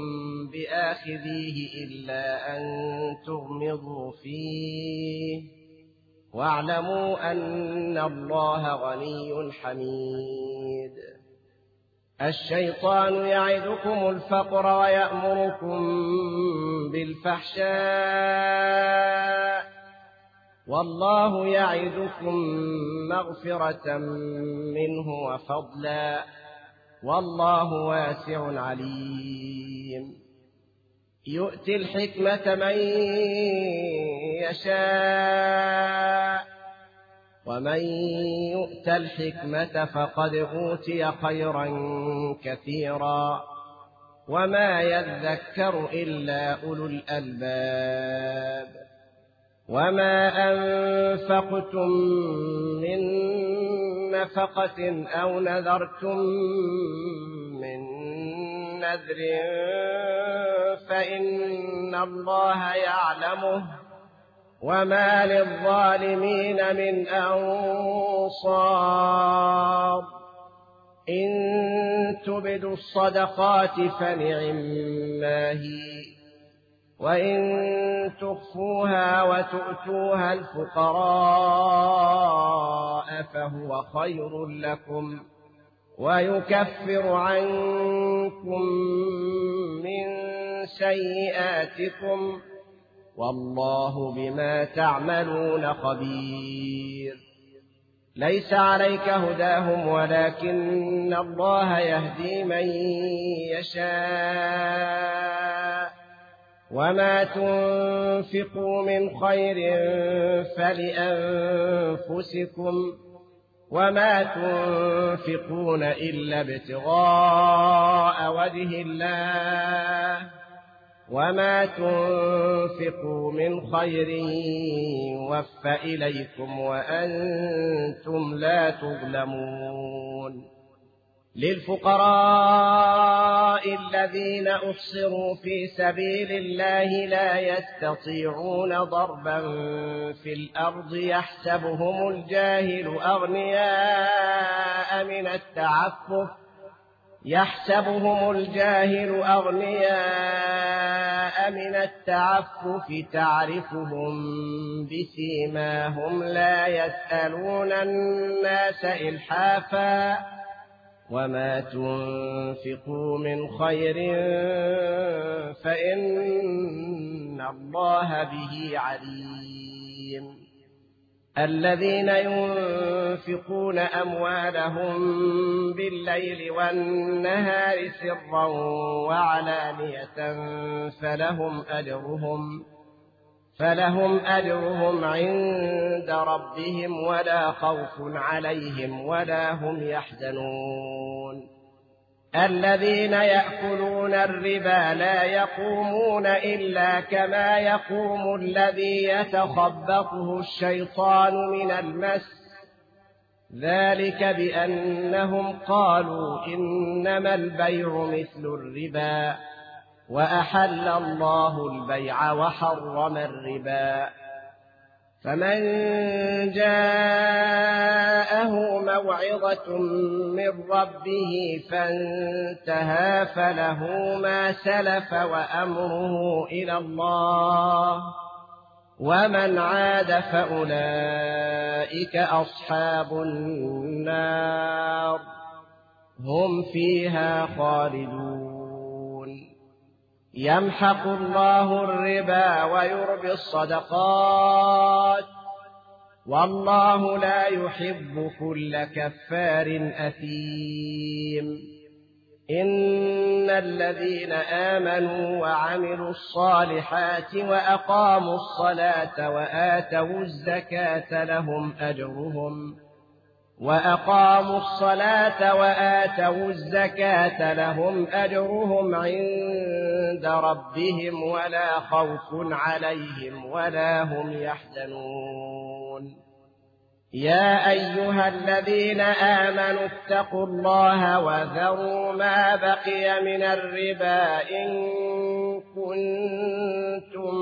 بآخذيه إلا أن تغمضوا فيه واعلموا أن الله غني حميد الشيطان يعدكم الفقر ويأمركم بالفحشاء والله يعدكم مغفرة منه وفضلا والله واسع عليم يؤتي الحكمة من يشاء ومن يؤت الحكمة فقد أوتي خيرا كثيرا وما يذكر إلا أولو الألباب وما أنفقتم من نفقة أو نذرتم من نذر فإن الله يعلمه وما للظالمين من أنصار إن تبدوا الصدقات فنعما هي وإن تخفوها وتؤتوها الفقراء فهو خير لكم ويكفر عنكم من سيئاتكم والله بما تعملون خبير ليس عليك هداهم ولكن الله يهدي من يشاء وما تنفقوا من خير فلأنفسكم وما تنفقون إلا ابتغاء وجه الله وما تنفقوا من خير يوفى إليكم وأنتم لا تظلمون للفقراء الذين أحصروا في سبيل الله لا يستطيعون ضربا في الأرض يحسبهم الجاهل أغنياء من التعفف تعرفهم بسيماهم لا يسألون الناس إلحافا وما تنفقوا من خير فإن الله به عليم الذين ينفقون أموالهم بالليل والنهار سرا وعلانية فلهم أجرهم عند ربهم ولا خوف عليهم ولا هم يحزنون الذين يأكلون الربا لا يقومون إلا كما يقوم الذي يتخبطه الشيطان من المس ذلك بأنهم قالوا إنما البيع مثل الربا وأحل الله البيع وحرم الربا فمن جاءه موعظة من ربه فانتهى فله ما سلف وأمره إلى الله ومن عاد فأولئك أصحاب النار هم فيها خالدون يمحق الله الربا ويربي الصدقات والله لا يحب كل كفار أثيم إن الذين آمنوا وعملوا الصالحات وأقاموا الصلاة وآتوا الزكاة لهم أجرهم عند ربهم ولا خوف عليهم ولا هم يحزنون يا أيها الذين آمنوا اتقوا الله وذروا ما بقي من الربا إن كنتم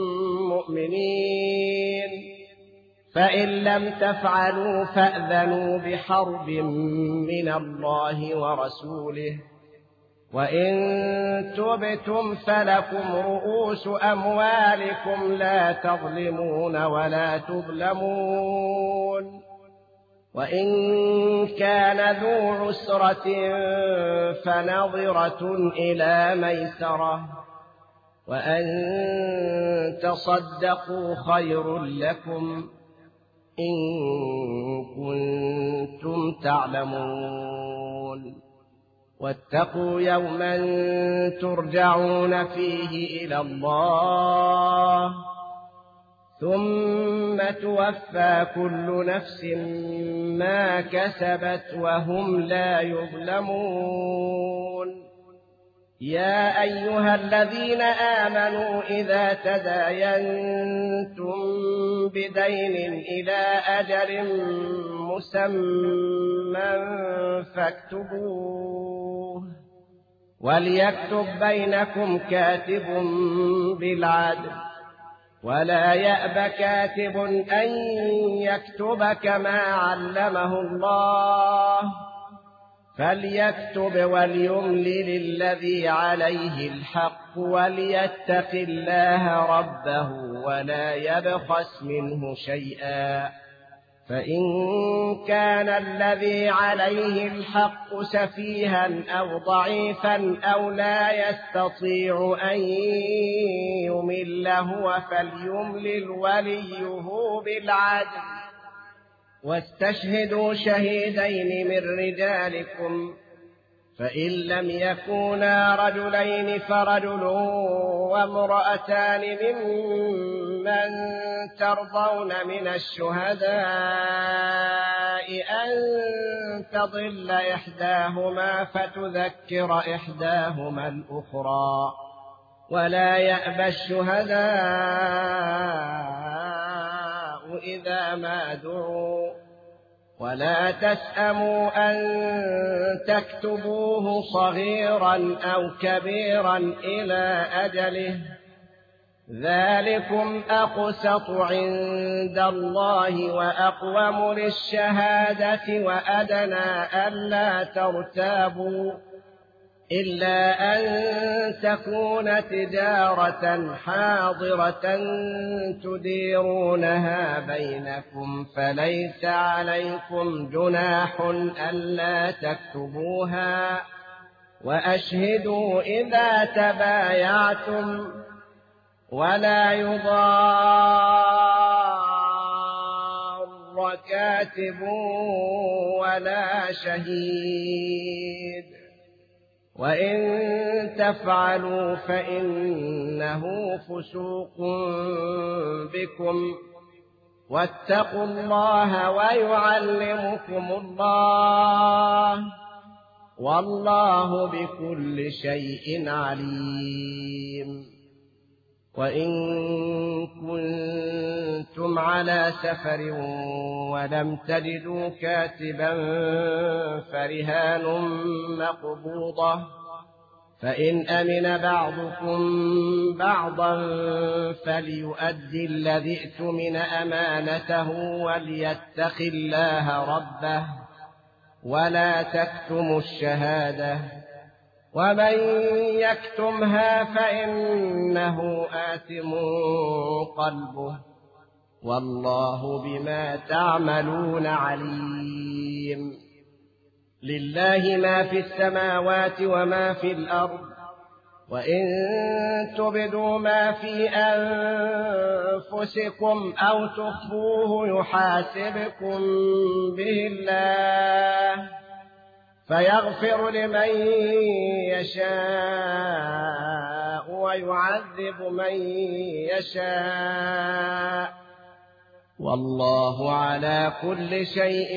مؤمنين فإن لم تفعلوا فأذنوا بحرب من الله ورسوله وإن تبتم فلكم رؤوس أموالكم لا تظلمون ولا تظلمون وإن كان ذو عسرة فنظرة إلى ميسرة وأن تصدقوا خير لكم إن كنتم تعلمون واتقوا يوما ترجعون فيه إلى الله ثم توفى كل نفس ما كسبت وهم لا يظلمون يا أيها الذين آمنوا إذا تداينتم بدين إلى أجل مسمى فاكتبوه وليكتب بينكم كاتب بالعدل ولا يأب كاتب أن يكتب كما علمه الله فليكتب وليملل الذي عليه الحق وليتق الله ربه ولا يبخس منه شيئا فإن كان الذي عليه الحق سفيها أو ضعيفا أو لا يستطيع أن يمل هو فليملل وليه بالعدل واستشهدوا شهيدين من رجالكم فإن لم يكونا رجلين فرجل وامرأتان ممن ترضون من الشهداء أن تضل إحداهما فتذكر إحداهما الأخرى ولا يأبى الشهداء إذا ما دعوا ولا تسأموا أن تكتبوه صغيرا أو كبيرا إلى أجله ذلكم أقسط عند الله وأقوم للشهادة وأدنى ألا ترتابوا إلا أن تكون تجارة حاضرة تديرونها بينكم فليس عليكم جناح ألا تكتبوها وأشهدوا إذا تبايعتم ولا يضار كاتب ولا شهيد وإن تفعلوا فإنه فسوق بكم واتقوا الله ويعلمكم الله والله بكل شيء عليم وإن كنتم على سفر ولم تجدوا كاتبا فرهان مقبوضة فإن أمن بعضكم بعضا فليؤدي الذي ائتمن أمانته وليتق الله ربه ولا تكتموا الشهادة ومن يكتمها فإنه آثم قلبه والله بما تعملون عليم لله ما في السماوات وما في الأرض وإن تبدوا ما في أنفسكم أو تخفوه يحاسبكم به الله فيغفر لمن يشاء ويعذب من يشاء والله على كل شيء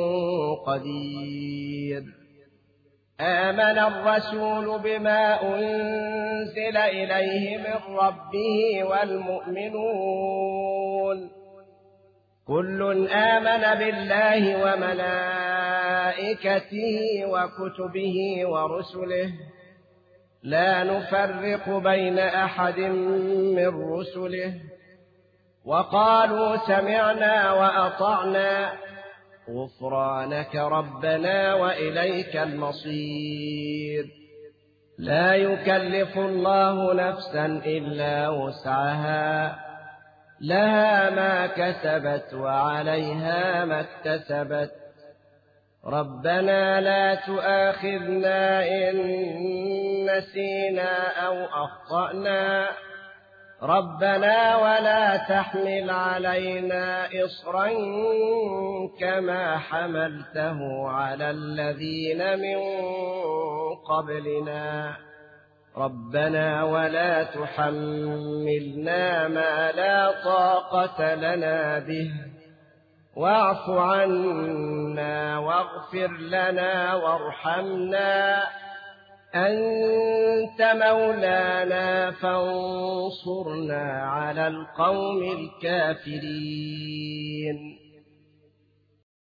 قدير. آمن الرسول بما أنزل إليه من ربه والمؤمنون كل آمن بالله وملائكته وكتبه ورسله لا نفرق بين أحد من رسله وقالوا سمعنا وأطعنا غفرانك ربنا وإليك المصير. لا يكلف الله نفسا إلا وسعها لها ما كسبت وعليها ما اكتسبت ربنا لا تؤاخذنا إن نسينا أو أخطأنا ربنا ولا تحمل علينا إصرا كما حملته على الذين من قبلنا ربنا ولا تحملنا ما لا طاقة لنا به واعف عنا واغفر لنا وارحمنا أنت مولانا فانصرنا على القوم الكافرين.